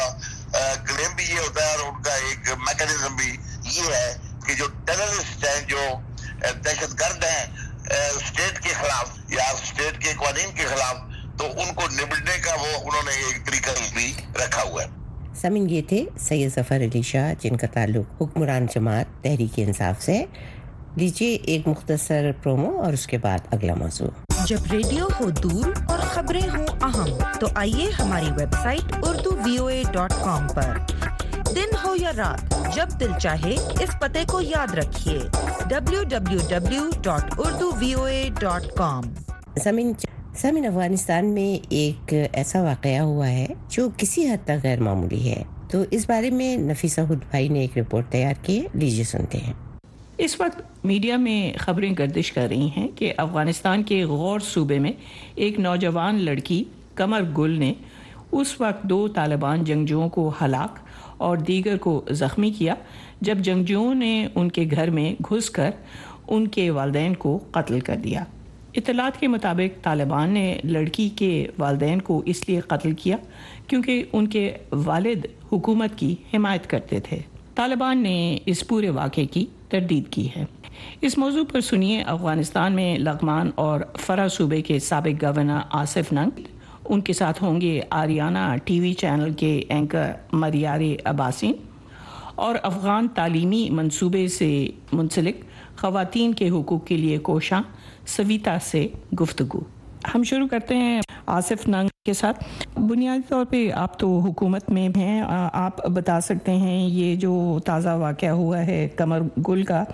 क्लेम भी ये होता है और उनका एक मैकेनिज्म भी ये है कि जो टेररिस्ट हैं, जो दहशतगर्द हैं स्टेट के खिलाफ या स्टेट के कानून के खिलाफ, तो उनको निपटने का वो उन्होंने एक तरीका भी रखा हुआ है। समीन ये थे सैयद ज़फ़र अली शाह, जिनका ताल्लुक हुक्मरान जमात तहरीक इंसाफ से। लीजिए एक मुख्तसर प्रोमो और उसके बाद अगला मौजू। जब रेडियो हो दूर और खबरें हो अहम, तो आइए हमारी website Urdu V O A dot com पर। दिन हो या रात, जब दिल चाहे इस पते को याद रखिए, W W W dot Urdu V O A dot com. समीन समीन अफगानिस्तान में एक ऐसा वाक़या हुआ है जो किसी हद तक गैर मामूली है, तो इस बारे में नफीसा हुद भाई ने एक रिपोर्ट तैयार की है, लीजिए सुनते हैं। इस वक्त मीडिया में खबरें गर्दिश कर रही हैं कि अफ़गानिस्तान के गौर सूबे में एक नौजवान लड़की कमर गुल ने उस वक्त दो तालिबान जंगजुओं को हलाक और दीगर को ज़ख्मी किया जब जंगजुओं ने उनके घर में घुसकर उनके वालिदैन को कत्ल कर दिया। इत्तलात के मुताबिक तालिबान ने लड़की के वालिदैन को इसलिए कत्ल किया क्योंकि उनके वालिद हुकूमत की हिमायत करते थे। तालिबान ने इस पूरे वाक़े की तरदीद की है। इस मौजू पर सुनिए अफ़गानिस्तान में लग़मान और फ़रा सूबे के साबिक़ गवर्नर आसिफ नंग, उनके साथ होंगे आरियाना टीवी चैनल के एंकर मरियारे अब्बासी और अफ़गान तालीमी मंसूबे से मुंसलिक ख़वातीन के हुकूक़ के लिए कोशां सविता से गुफ्तगू। हम शुरू करते हैं आसिफ नंग के साथ। बुनियादी तौर पे आप तो हुकूमत में हैं, आप बता सकते हैं ये जो ताज़ा वाक़या हुआ है कमर गुल का,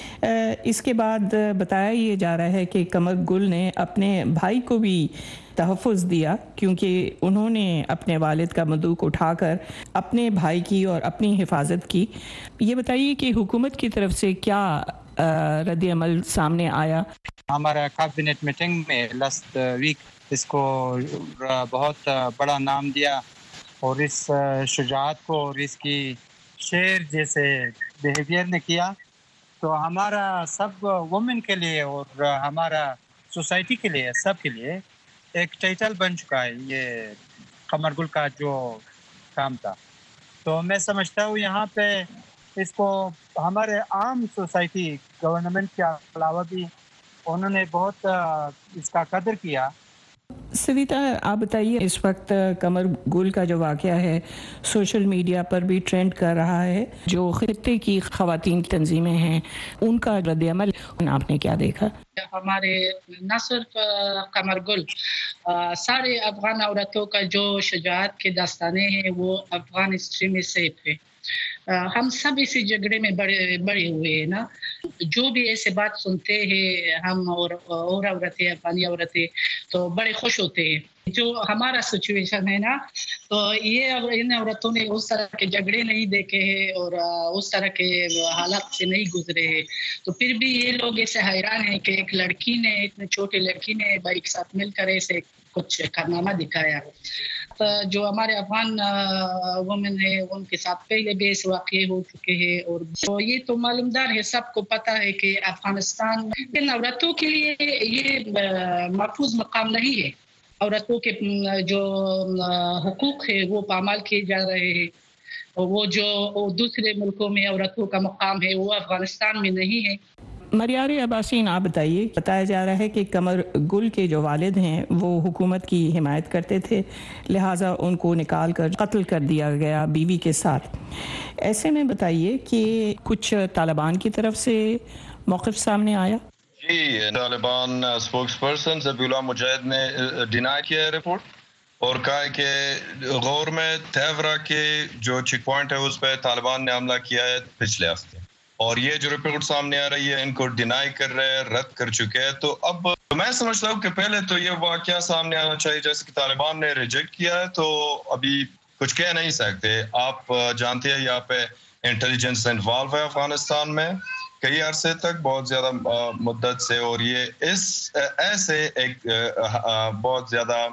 इसके बाद बताया ये जा रहा है कि कमर गुल ने अपने भाई को भी तहफ़्फ़ुज़ दिया क्योंकि उन्होंने अपने वालिद का बंदूक उठाकर अपने भाई की और अपनी हिफाजत की। ये बताइए कि हुकूमत की तरफ से क्या रद्द अमल सामने आया? हमारा कैबिनेट मीटिंग में लास्ट वीक इसको बहुत बड़ा नाम दिया और इस शुजाअत को और इसकी शेर जैसे बिहेवियर ने किया, तो हमारा सब वुमेन के लिए और हमारा सोसाइटी के लिए, सब के लिए एक टाइटल बन चुका है ये कमर गुल का जो काम था। तो मैं समझता हूँ यहाँ पे इसको हमारे आम सोसाइटी, गवर्नमेंट के अलावा भी उन्होंने बहुत इसका कदर किया। सविता, आप बताइए, इस वक्त कमर गुल का जो वाक़या है सोशल मीडिया पर भी ट्रेंड कर रहा है, जो खित्ते की ख़वातीन की तंजीमें हैं उनका रद्द-ए-अमल आपने क्या देखा? हमारे न सिर्फ कमर गुल, आ, सारे अफगान औरतों का जो शुजाअत के दास्ताने हैं वो अफगान हिस्ट्री में सेफ है। आ, हम सब इसी झगड़े में बड़े बड़े हुए हैं ना। जो भी ऐसे बात सुनते हैं हम और और औरतें, अफगानी औरतें, तो बड़े खुश होते हैं। जो हमारा सिचुएशन है ना, तो ये इन औरतों ने उस तरह के झगड़े नहीं देखे हैं और उस तरह के हालात से नहीं गुजरे हैं, तो फिर भी ये लोग ऐसे हैरान हैं कि एक लड़की ने, इतनी छोटी लड़की ने बाइक साथ मिलकर ऐसे कुछ कारनामा दिखाया। तो जो हमारे अफगान वुमेन है उनके साथ पहले भी ऐसे वाक़ये हो चुके हैं, और तो ये तो मालूमदार है, सबको पता है कि अफगानिस्तान में औरतों के लिए ये महफूज मकाम नहीं है। औरतों के जो हुकूक है वो पामाल किए जा रहे हैं, और वो जो दूसरे मुल्कों में औरतों का मकाम है वो अफगानिस्तान में नहीं है। मरियारे अब्बासीन, आप बताइए, बताया जा रहा है कि कमर गुल के जो वालिद हैं वो हुकूमत की हिमायत करते थे, लिहाजा उनको निकाल कर कत्ल कर दिया गया बीवी के साथ। ऐसे में बताइए कि कुछ तालिबान की तरफ से मौक़िफ़ सामने आया? जी, तालिबान स्पोक्स पर्सन ज़बीहुल्लाह मुजाहिद ने डिनाई किया है रिपोर्ट और कहा है कि गौर में तेवरा के जो चेक पॉइंट है उस पर तालिबान ने हमला किया है पिछले हफ्ते, और ये जो रिपोर्ट सामने आ रही है इनको डिनाई कर रहे हैं, रद्द कर चुके हैं। तो अब तो मैं समझता हूँ कि पहले तो ये वाक़या सामने आना चाहिए, जैसे कि तालिबान ने रिजेक्ट किया है तो अभी कुछ कह नहीं सकते। आप जानते हैं यहाँ पे इंटेलिजेंस इन्वॉल्व है अफगानिस्तान में कई अरसे तक, बहुत ज़्यादा मुद्दत से, और ये इस ऐसे एक बहुत ज़्यादा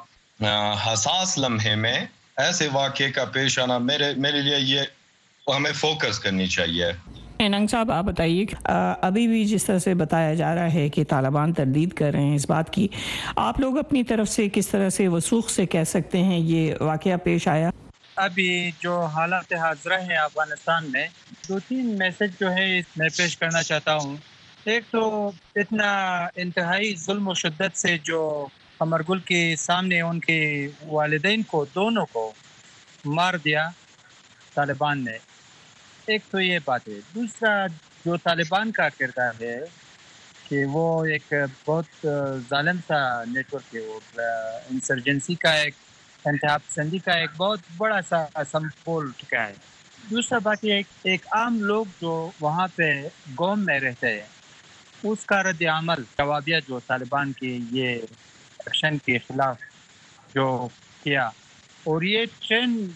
हसास लम्हे में ऐसे वाक़े का पेश आना मेरे मेरे लिए ये हमें फोकस करनी चाहिए। नंग साहब, आप बताइए, अभी भी जिस तरह से बताया जा रहा है कि तालिबान तरदीद कर रहे हैं इस बात की, आप लोग अपनी तरफ से किस तरह से वसूख से कह सकते हैं ये वाक़या पेश आया? अभी जो हालात हाज़िरा हैं अफगानिस्तान में, दो तीन मैसेज जो है मैं पेश करना चाहता हूँ। एक तो इतना इंतहाई जुल्म और शिद्दत से जो कमर गुल के सामने उनके वालिदैन को, दोनों को मार दिया तालिबान ने, एक तो ये बात है। दूसरा जो तालिबान का किरदार है कि वो एक बहुत जालिम सा नेटवर्क है, वो इंसर्जेंसी का एक, इंतहा पसंदी का एक बहुत बड़ा सा संपोल चुका है। दूसरा बात ये, एक आम लोग जो वहाँ पे कौम में रहते हैं उसका रद्द अमल, जवाबिया जो तालिबान के ये एक्शन के खिलाफ जो किया, और ये ट्रेंड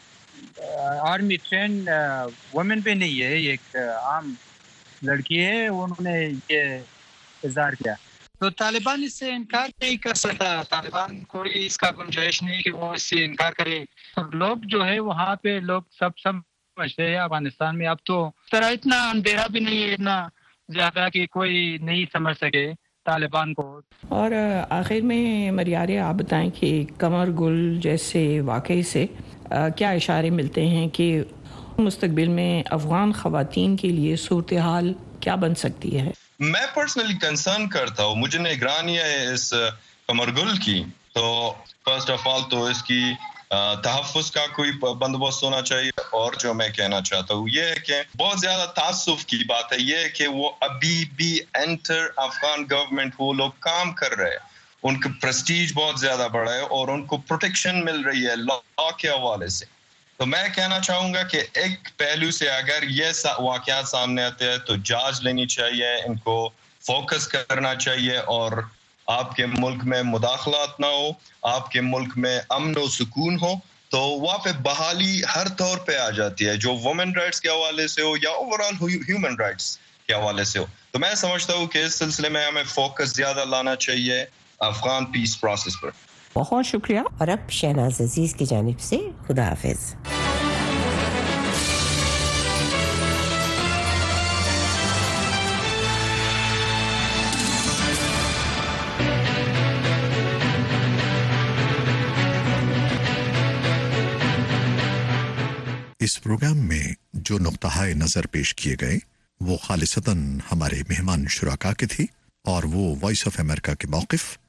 आर्मी ट्रेंड वुमेन पे नहीं है, एक आम लड़की है, उन्होंने ये इज़हार किया, तो तालिबान इससे इनकार नहीं कर सकता। तालिबान कोई इसका गुंजाइश नहीं कि वो इससे इनकार करे। तो लोग जो है वहाँ पे लोग सब समझते हैं अफगानिस्तान में अब तो तरह इतना अंधेरा भी नहीं है इतना ज़्यादा कि कोई नहीं समझ सके तालिबान को। और आखिर में मरियारे, आप बताएं कि कमर गुल जैसे वाक़ये से आ, क्या इशारे मिलते हैं कि मुस्तकबिल में अफ़गान ख़वातीन के लिए सूरत हाल क्या बन सकती है? मैं पर्सनली कंसर्न करता हूँ, मुझे निगरानी है इस कमर गुल की, तो फर्स्ट ऑफ ऑल तो इसकी तहफ़्फ़ुज़ का कोई बंदोबस्त होना चाहिए। और जो मैं कहना चाहता हूँ ये है कि बहुत ज़्यादा तासुफ़ की बात है ये है कि वो अभी भी एंटर अफ़गान गवर्नमेंट वो लोग काम कर रहे हैं, उनका प्रेस्टीज बहुत ज़्यादा बढ़ा है और उनको प्रोटेक्शन मिल रही है लॉ के हवाले से। तो मैं कहना चाहूँगा कि एक पहलू से अगर ये वाक़यात सामने आते हैं तो जांच लेनी चाहिए, इनको फोकस करना चाहिए और आपके मुल्क में मुदाखलात ना हो, आपके मुल्क में अमन और सुकून हो, तो वहाँ पे बहाली हर तौर पे आ जाती है, जो वुमेन राइट्स के हवाले से हो या ओवरऑल ह्यूमन राइट्स के हवाले से हो। तो मैं समझता हूँ कि इस सिलसिले में हमें फोकस ज़्यादा लाना चाहिए अफगान पीस प्रोसेस पर। बहुत शुक्रिया। और अब शहनाज अजीज की जानिब से खुदा हाफिज। इस प्रोग्राम में जो नुक्ता-ए नज़र पेश किए गए वो खालिसतन हमारे मेहमान शुराका के थी और वो वॉइस ऑफ अमेरिका के मौक़िफ़